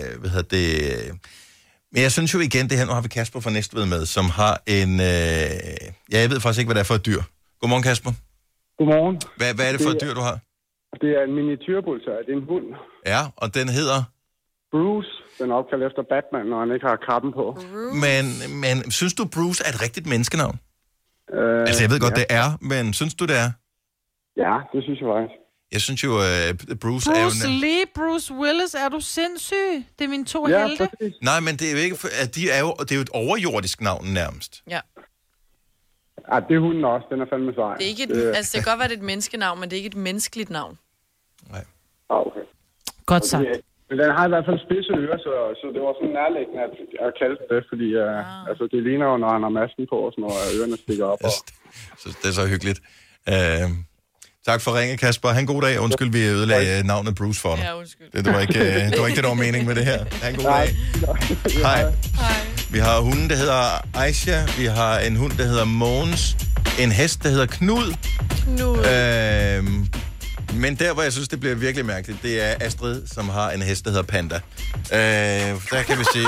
men jeg synes jo igen, det her, nu har vi Kasper fra Næstved med, som har en, jeg ved faktisk ikke, hvad det er for et dyr. Godmorgen, Kasper. Godmorgen. Hvad er det for et dyr, du har? Det er en miniatyrbulsar. Det er en hund. Ja, og den hedder? Bruce. Den er opkaldt efter Batman, når han ikke har krabben på. Men synes du, Bruce er et rigtigt menneskenavn? Altså, jeg ved godt, det er, men synes du, det er? Ja, det synes jeg faktisk. Jeg synes jo, Bruce er jo... Bruce Willis, er du sindssyg? Det er mine to helte. Præcis. Nej, men det er jo ikke... Det er jo et overjordisk navn nærmest. Ja. Ja, det er hunden også. Den er fandme sej. Det er ikke det kan godt være, det er et menneskenavn, men det er ikke et menneskeligt navn. Nej. Okay. Godt sagt. Men den har i hvert fald spidse ører, så det var sådan nærliggende at kalde det, fordi altså, det ligner jo, når han har masken på, og sådan noget, og ørerne stikker op. Så det er så hyggeligt. Tak for ringe, Kasper. Ha' en god dag. Undskyld, vi ødelagde navnet Bruce for dig. Ja, undskyld. Det var ikke det, der var meningen med det her. Ha' en god dag. Hej. Vi har hunden, der hedder Aisha. Vi har en hund, der hedder Måns. En hest, der hedder Knud. Men der, hvor jeg synes, det bliver virkelig mærkeligt, det er Astrid, som har en hest, der hedder Panda. Der kan vi sige...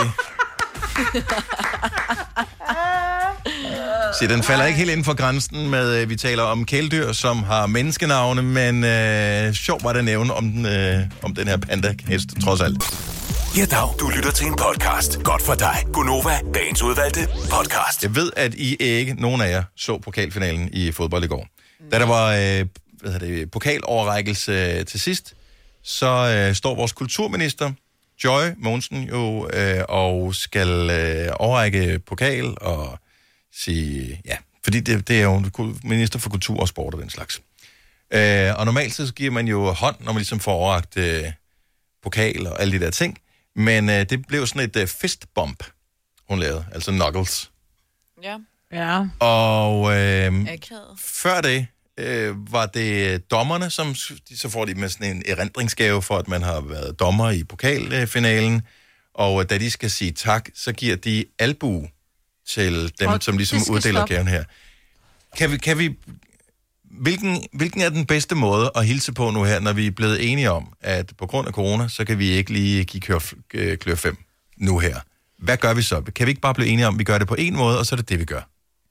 Så den falder ikke helt inden for grænsen med, vi taler om kæledyr, som har menneskenavne, men sjovt var det at nævne om den her panda-hest, trods alt. Ja, dag. Du lytter til en podcast. Godt for dig. Gonova, dagens udvalgte podcast. Jeg ved, at I ikke, nogen af jer, så pokalfinalen i fodbold i går. Da der var pokaloverrækkelse til sidst, så står vores kulturminister, Joy Mogensen, jo og skal overrække pokal og sige, ja, fordi det er jo minister for kultur og sport og den slags. Og normalt så giver man jo hånd, når man ligesom får overragt pokal og alle de der ting, men det blev sådan et fistbump, hun lavede, altså knuckles. Ja. Ja. Og før det var det dommerne, som så får de med sådan en erindringsgave for, at man har været dommer i pokalfinalen, og da de skal sige tak, så giver de albue til dem, som ligesom uddeler gaven her. Kan vi hvilken er den bedste måde at hilse på nu her, når vi er blevet enige om, at på grund af corona, så kan vi ikke lige give klør 5 nu her? Hvad gør vi så? Kan vi ikke bare blive enige om, at vi gør det på en måde, og så er det det, vi gør?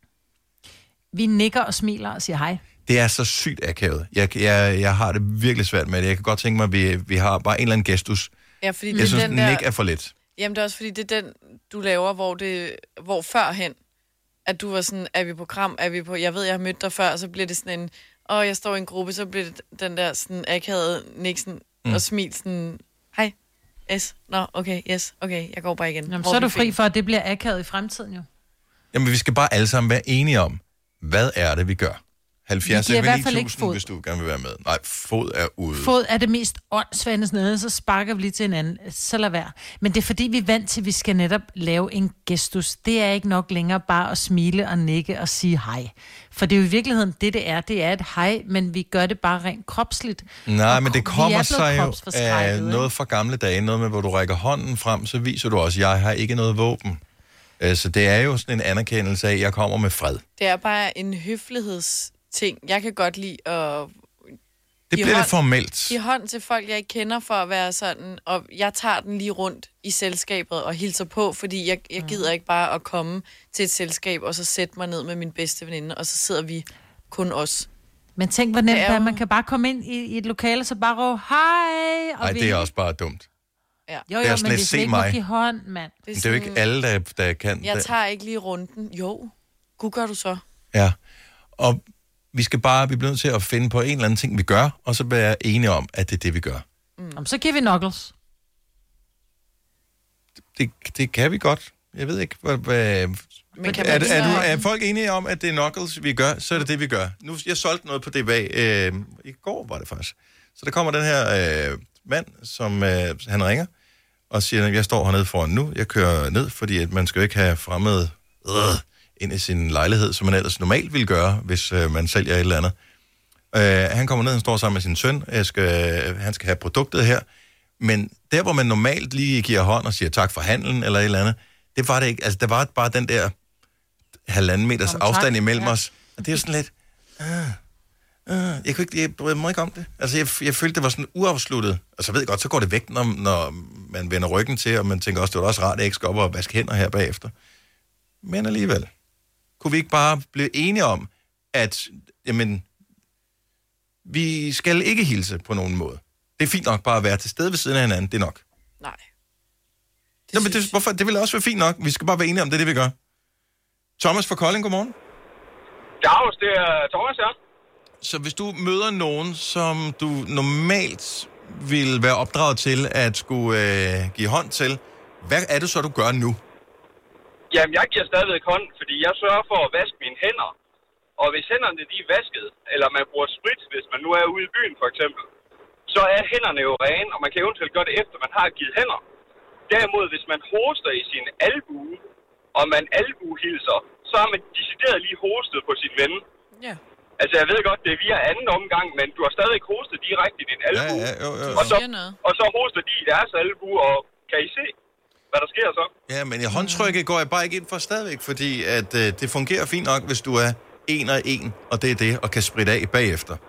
Vi nikker og smiler og siger hej. Det er så sygt akavet. Jeg har det virkelig svært med det. Jeg kan godt tænke mig, at vi har bare en eller anden gestus. Ja, fordi jeg synes, den nik er for lidt. Jamen, det er også fordi, det er den, du laver, hvor førhen, at du var sådan, er vi på kram, er vi på, jeg ved, jeg har mødt dig før, og så bliver det sådan en, jeg står i en gruppe, så bliver det den der sådan akavet niksen og smil sådan, hej, yes, okay, yes, okay, jeg går bare igen. Jamen, så er du fri for, at det bliver akavet i fremtiden jo. Jamen, vi skal bare alle sammen være enige om, hvad er det, vi gør? 70 i hvert fald ikke fod. Hvis du gerne vil være med. Nej, fod er ude. Fod er det mest åndssvage nede, så sparker vi lige til en anden. Så lad være. Men det er fordi, vi er vant til, at vi skal netop lave en gestus. Det er ikke nok længere bare at smile og nikke og sige hej. For det er jo i virkeligheden det er. Det er et hej, men vi gør det bare rent kropsligt. Nej, men det kommer sig jo af noget fra gamle dage. Noget med, hvor du rækker hånden frem, så viser du også, at jeg har ikke noget våben. Så det er jo sådan en anerkendelse af, at jeg kommer med fred. Det er bare en høflighedsting. Jeg kan godt lide at... Det bliver lidt formelt. Give hånd til folk, jeg ikke kender, for at være sådan, og jeg tager den lige rundt i selskabet og hilser på, fordi jeg gider ikke bare at komme til et selskab, og så sætte mig ned med min bedste veninde, og så sidder vi kun os. Men tænk, hvor nemt det er. Man kan bare komme ind i et lokale, så bare råbe hej. Nej, det er også bare dumt. Ja. Jo, men hvis vi ikke må give hånd, mand. Det er jo ikke alle, der kan. Jeg tager ikke lige runden. Jo, gud gør du så. Ja, og vi bliver nødt til at finde på en eller anden ting, vi gør, og så være enige om, at det er det, vi gør. Så giver vi knuckles. Det kan vi godt. Jeg ved ikke, er folk enige om, at det er knuckles, vi gør, så er det det, vi gør. Nu, jeg solgte noget på DBA. I går var det faktisk. Så der kommer den her mand, som han ringer, og siger, at jeg står hernede foran nu. Jeg kører ned, fordi at man skal jo ikke have fremmede ind i sin lejlighed, som man ellers normalt ville gøre, hvis man sælger et eller andet. Han kommer ned, han står sammen med sin søn. Han skal have produktet her. Men der, hvor man normalt lige giver hånd og siger tak for handlen, eller et eller andet, det var det ikke. Altså, der var bare den der 1,5 meters afstand imellem os. Og det er sådan lidt... Jeg brød mig ikke om det. Altså, jeg følte, det var sådan uafsluttet. Altså, jeg ved godt, så går det væk, når man vender ryggen til, og man tænker også, det var også rart, at jeg ikke skal op og vaske hænder her bagefter. Men alligevel, kunne vi ikke bare blive enige om, at jamen, vi skal ikke hilse på nogen måde. Det er fint nok bare at være til stede ved siden af hinanden, det er nok. Nej. Det vil også være fint nok. Vi skal bare være enige om, det er det, vi gør. Thomas fra Kolding, godmorgen. Ja, det er Thomas, ja. Så hvis du møder nogen, som du normalt vil være opdraget til at skulle give hånd til, hvad er det så, du gør nu? Jamen, jeg giver stadigvæk hånd, fordi jeg sørger for at vaske mine hænder. Og hvis hænderne de er vasket, eller man bruger sprit, hvis man nu er ude i byen for eksempel, så er hænderne jo rene, og man kan eventuelt gøre det efter, man har givet hænder. Derimod, hvis man hoster i sin albue, og man albuehilser, så har man decideret lige hostet på sin ven. Ja. Altså, jeg ved godt, det er via anden omgang, men du har stadig hostet direkte i din albue. Ja, jo. Og så hoster de i deres albue, og kan I se, hvad der sker så? Ja, men i håndtrykket går jeg bare ikke ind for stadigvæk, fordi at det fungerer fint nok, hvis du er en og en, og det er det, og kan spritte af bagefter.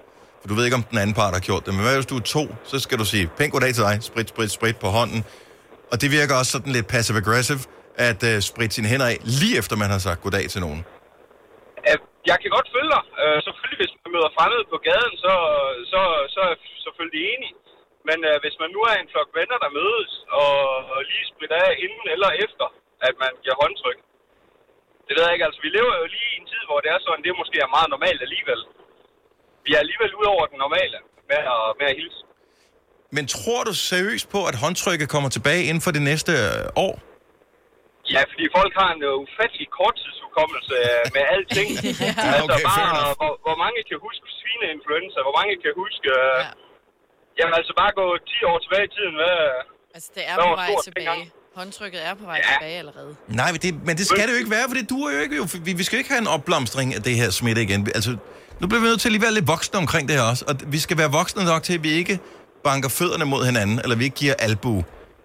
For du ved ikke, om den anden part har gjort det. Men hvad hvis du er 2, så skal du sige, pænt goddag til dig, sprit på hånden. Og det virker også sådan lidt passive-aggressive, at spritte sine hænder af, lige efter man har sagt goddag til nogen. Jeg kan godt følge dig. Selvfølgelig, hvis man møder fremmede på gaden, så er jeg selvfølgelig enig. Men hvis man nu er en flok venner, der mødes, og lige spritter af inden eller efter, at man giver håndtryk. Det ved jeg ikke. Altså, vi lever jo lige i en tid, hvor det er sådan, det måske er meget normalt alligevel. Vi er alligevel ud over den normale med at hilse. Men tror du seriøst på, at håndtrykket kommer tilbage inden for det næste år? Ja, fordi folk har en ufattelig korttidsudkommelse med alting. Altså hvor mange kan huske svineinfluenza, hvor mange kan huske... Jamen altså bare gå 10 år tilbage i tiden, Altså det er på vej tilbage. Håndtrykket er på vej tilbage allerede. Nej, men det skal det jo ikke være, for det duer jo ikke. Vi skal jo ikke have en opblomstring af det her smitte igen. Altså, nu bliver vi nødt til at lige være lidt voksne omkring det her også. Og vi skal være voksne nok til, at vi ikke banker fødderne mod hinanden, eller vi ikke giver albue.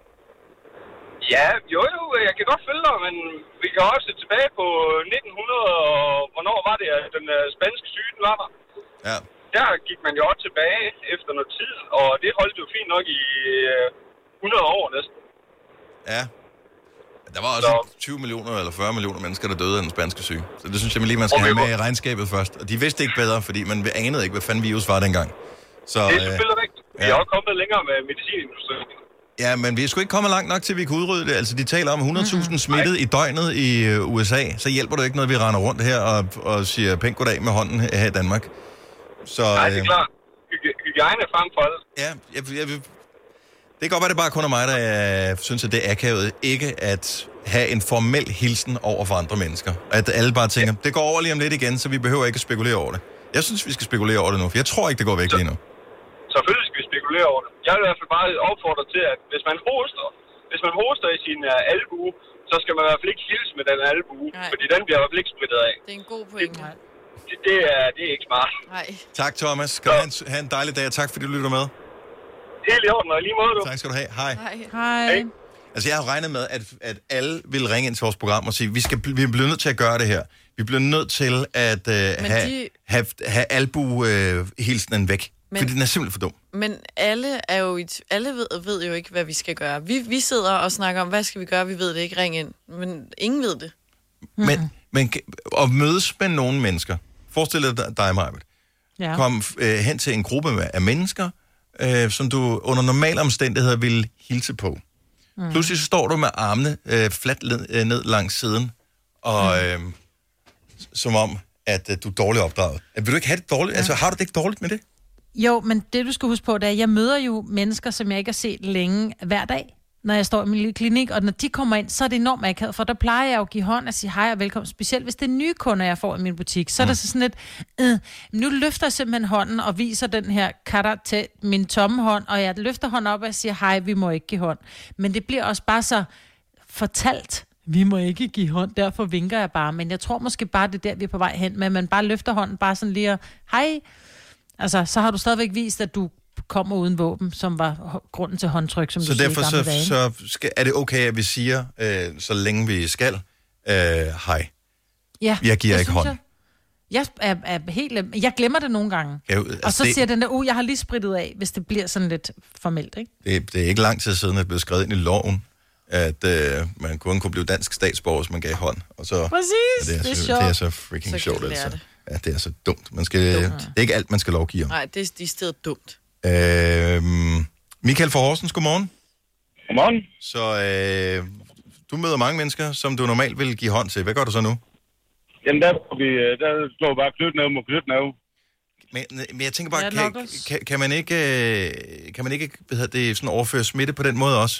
Ja, jo, jeg kan godt følge dig, men vi kan også se tilbage på 1900, og hvornår var det, at den spanske syge, den var der? Ja. Der gik man jo også tilbage efter noget tid, og det holdt jo fint nok i 100 år næsten. Ja. Der var også 20 millioner eller 40 millioner mennesker, der døde af den spanske syge. Så det synes jeg lige, man skal have med i regnskabet først. Og de vidste ikke bedre, fordi man anede ikke, hvad fanden virus var dengang. Så, det er selvfølgelig rigtigt. Vi er også kommet længere med medicinindustrien. Ja, men vi er sgu ikke kommet langt nok til, at vi kan udrydde det. Altså, de taler om 100.000 smittet i døgnet i USA. Så hjælper det ikke noget, vi render rundt her og siger pænt goddag med hånden her i Danmark. Så, nej, det er klart. Hygiejne frem for alt. Ja, det kan godt være, det bare kun er mig, der synes, at det er akavet ikke at have en formel hilsen over for andre mennesker. At alle bare tænker, det går over lige om lidt igen, så vi behøver ikke at spekulere over det. Jeg synes, vi skal spekulere over det nu, for jeg tror ikke, det går væk lige nu. Selvfølgelig skal vi spekulere over det. Jeg vil i hvert fald bare opfordre til, at hvis man hoster i sin albue, så skal man i hvert fald ikke hilse med den albue, fordi den bliver i hvert fald ikke splittet af. Det er en god pointe. Det er ikke smart. Nej. Tak, Thomas. Skal du have en dejlig dag, og tak fordi du lytter med. Helt i orden, og lige måde, du. Tak skal du have. Hej. Hej. Altså, jeg har regnet med, at alle vil ringe ind til vores program og sige, vi bliver nødt til at gøre det her. Vi bliver nødt til at have albuehilsenen væk. Fordi den er simpelthen for dum. Men alle ved jo ikke, hvad vi skal gøre. Vi sidder og snakker om, hvad skal vi gøre? Vi ved det ikke. Ring ind. Men ingen ved det. Men at mødes med nogle mennesker. Forestil dig, Majbert. Ja. Kom hen til en gruppe af mennesker, som du under normale omstændigheder ville hilse på. Pludselig så står du med armene fladt ned langs siden, og som om, at du er dårligt opdraget. Vil du ikke have det dårligt? Altså, har du det ikke dårligt med det? Jo, men det du skal huske på, det er, at jeg møder jo mennesker, som jeg ikke har set længe hver dag, når jeg står i min lille klinik, og når de kommer ind, så er det enormt akavet, for der plejer jeg jo at give hånd og sige hej og velkommen, specielt hvis det er nye kunder, jeg får i min butik, så er der så sådan lidt, nu løfter jeg simpelthen hånden og viser den her katter til min tomme hånd, og jeg løfter hånden op og siger, hej, vi må ikke give hånd. Men det bliver også bare så fortalt, vi må ikke give hånd, derfor vinker jeg bare, men jeg tror måske bare, det er der, vi er på vej hen, men man bare løfter hånden, bare sådan lige og, hej. Altså, så har du stadigvæk vist, at du kommer uden våben, som var grunden til håndtryk, som så du siger i gamle dage. Så derfor er det okay, at vi siger, så længe vi skal, hej. Ja, jeg giver ikke hånd. Jeg jeg glemmer det nogle gange. Ja, altså og så siger den der, jeg har lige sprittet af, hvis det bliver sådan lidt formelt, ikke? Det er ikke lang tid siden, at det blev skrevet ind i loven, at man kun kunne blive dansk statsborger, hvis man gav hånd. Og så, præcis, det er sjovt. Det er så freaking sjovt, altså. Ja, det er så dumt. Det er ikke alt, man skal lovgive om. Nej, det er i stedet dumt. Michael fra Horsens, godmorgen. Godmorgen. Så du møder mange mennesker, som du normalt vil give hånd til. Hvad gør du så nu? Jamen, der slår bare knytnæve mod knytnæve. Men jeg tænker bare, kan man ikke, det sådan overføre smitte på den måde også?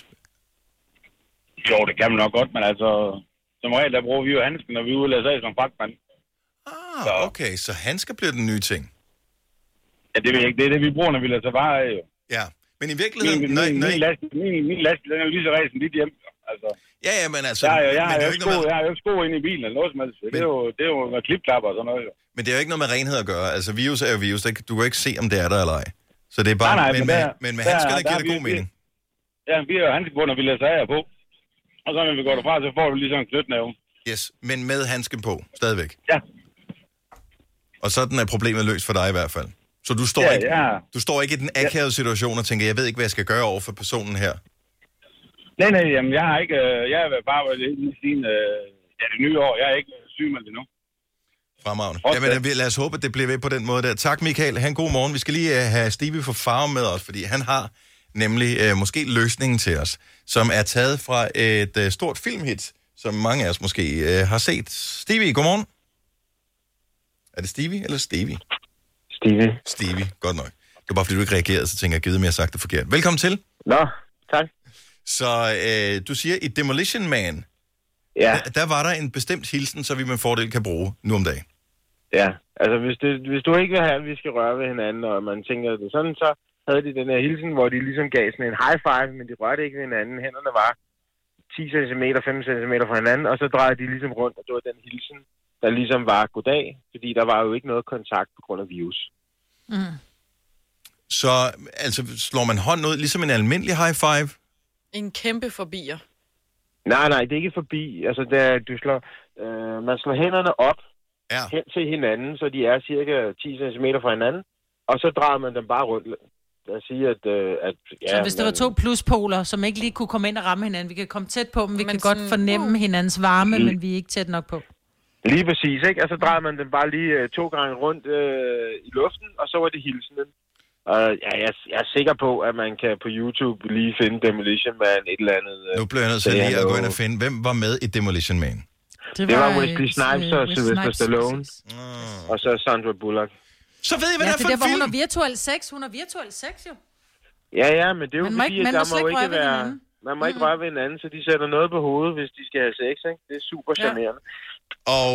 Jo, det kan man nok godt, men altså, som regel, der bruger vi jo handsken, når vi er ude og lade sig som fragtmand. Okay, så handsker bliver den nye ting. Ja, det ved jeg ikke. Det er det, vi bruger, når vi lader sig vare af, jo. Ja, men i virkeligheden... Min last, den er jo lige så ræsen dit hjem, altså. Ja, men altså... Jeg har jo sko inde i bilen, eller noget som helst. Det er jo med klipklapper og sådan noget, jo. Men det er jo ikke noget med renhed at gøre. Altså, virus er jo virus. Du kan ikke se, om det er der eller ej. Så det er bare... Men med handskerne giver det god mening. Ja, vi har jo handsker på, når vi lader sig af på. Og så når vi går derfra, så får du lige sådan en knytnæve. Yes, men med handsken på, stadigvæk. Ja. Og sådan er problemet løst for dig i hvert fald. Så du står ikke i den akavede situation og tænker, jeg ved ikke, hvad jeg skal gøre over for personen her? Nej, jamen, jeg har ikke... jeg er bare siden det nye år. Jeg er ikke sygemeldt endnu. Fremragende. Jamen, lad os håbe, at det bliver ved på den måde der. Tak, Michael. Ha' en god morgen. Vi skal lige have Stevie fra Farm med os, fordi han har nemlig måske løsningen til os, som er taget fra et stort filmhit, som mange af os måske har set. Stevie, godmorgen. Er det Stevie eller Stevie? Stevie, godt nok. Det var bare, fordi du ikke reagerede, så tænker jeg, givet mig at sagt det forkert. Velkommen til. Nå, tak. Så du siger, i Demolition Man, der var der en bestemt hilsen, så vi med fordel kan bruge nu om dagen. Ja, altså hvis du ikke vil have, at vi skal røre ved hinanden, og man tænker det sådan, så havde de den her hilsen, hvor de ligesom gav sådan en high five, men de rørte ikke ved hinanden. Hænderne var 10 cm, 5 cm fra hinanden, og så drejede de ligesom rundt, og det var den hilsen, der ligesom var goddag, fordi der var jo ikke noget kontakt på grund af virus. Mm. Så altså slår man hånden ud, ligesom en almindelig high five? En kæmpe forbier. Nej, det er ikke forbi. Altså, man slår hænderne op hen til hinanden, så de er cirka 10 cm fra hinanden, og så drejer man dem bare rundt. Jeg siger, så hvis der var to pluspoler, som ikke lige kunne komme ind og ramme hinanden, vi kan komme tæt på dem, vi kan godt fornemme hinandens varme, men vi er ikke tæt nok på. Lige præcis, ikke? Og så drejer man dem bare lige 2 gange rundt i luften, og så var det hilsenen. Og jeg er sikker på, at man kan på YouTube lige finde Demolition Man et eller andet. Nu bliver jeg nødt til lige at gå ind og finde, hvem var med i Demolition Man? Det var Wesley Snipes og Sylvester Stallone, og så Sandra Bullock. Så ved I, hvad der er for en film? Hun har virtuel sex. Hun har virtuel sex, jo. Ja, men det er jo fordi, at der må ikke være... Man må ikke røre ved hinanden, så de sætter noget på hovedet, hvis de skal have sex, ikke? Det er super charmerende. Og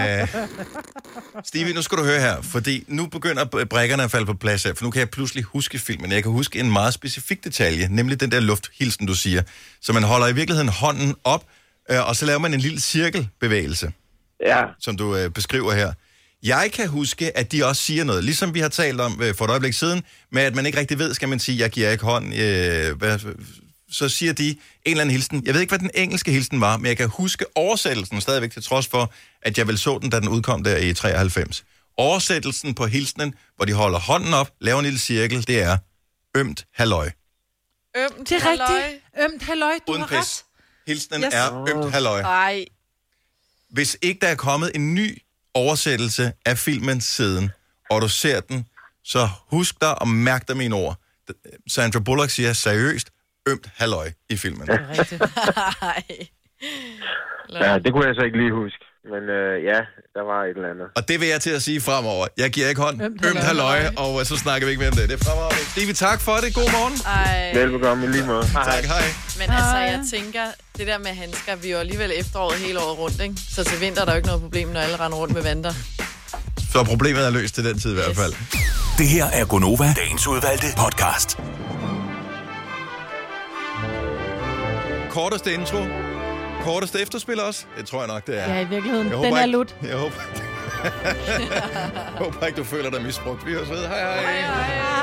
Stevie, nu skal du høre her, fordi nu begynder brækkerne at falde på plads her, for nu kan jeg pludselig huske filmen. Jeg kan huske en meget specifik detalje, nemlig den der lufthilsen, du siger. Så man holder i virkeligheden hånden op, og så laver man en lille cirkelbevægelse, som du beskriver her. Jeg kan huske, at de også siger noget, ligesom vi har talt om for et øjeblik siden, med at man ikke rigtig ved, skal man sige, jeg giver ikke hånd, så siger de en eller anden hilsen. Jeg ved ikke, hvad den engelske hilsen var, men jeg kan huske oversættelsen stadigvæk, til trods for, at jeg vel så den, da den udkom der i 93. Oversættelsen på hilsenen, hvor de holder hånden op, laver en lille cirkel, det er ømt halløj. Ømt det er rigtigt. Ømt halløj, du uden har pis. ret. Hilsenen er ømt halløj. Nej. Hvis ikke der er kommet en ny oversættelse af filmen siden, og du ser den, så husk dig og mærk dig mine ord. Sandra Bullock siger seriøst, ømt halløj i filmen. Ja, det kunne jeg så ikke lige huske. Men der var et eller andet. Og det vil jeg til at sige fremover. Jeg giver ikke hånd. Ømt halløj, og så snakker vi ikke mere om det. Det er fremover. Stevie, tak for det. God morgen. Velbekomme i lige måde. Tak, hej. Men altså, jeg tænker, det der med handsker, vi er jo alligevel efteråret hele året rundt, ikke? Så til vinter er der jo ikke noget problem, når alle render rundt med vanter. Så problemet er løst til den tid i hvert fald. Det her er Gonova, dagens udvalgte podcast. Korteste intro. Korteste efterspil også? Det tror jeg nok, det er. Ja, i virkeligheden. Den er lut. Jeg håber ikke, du føler dig misbrugt. Vi høres ved. Hej hej.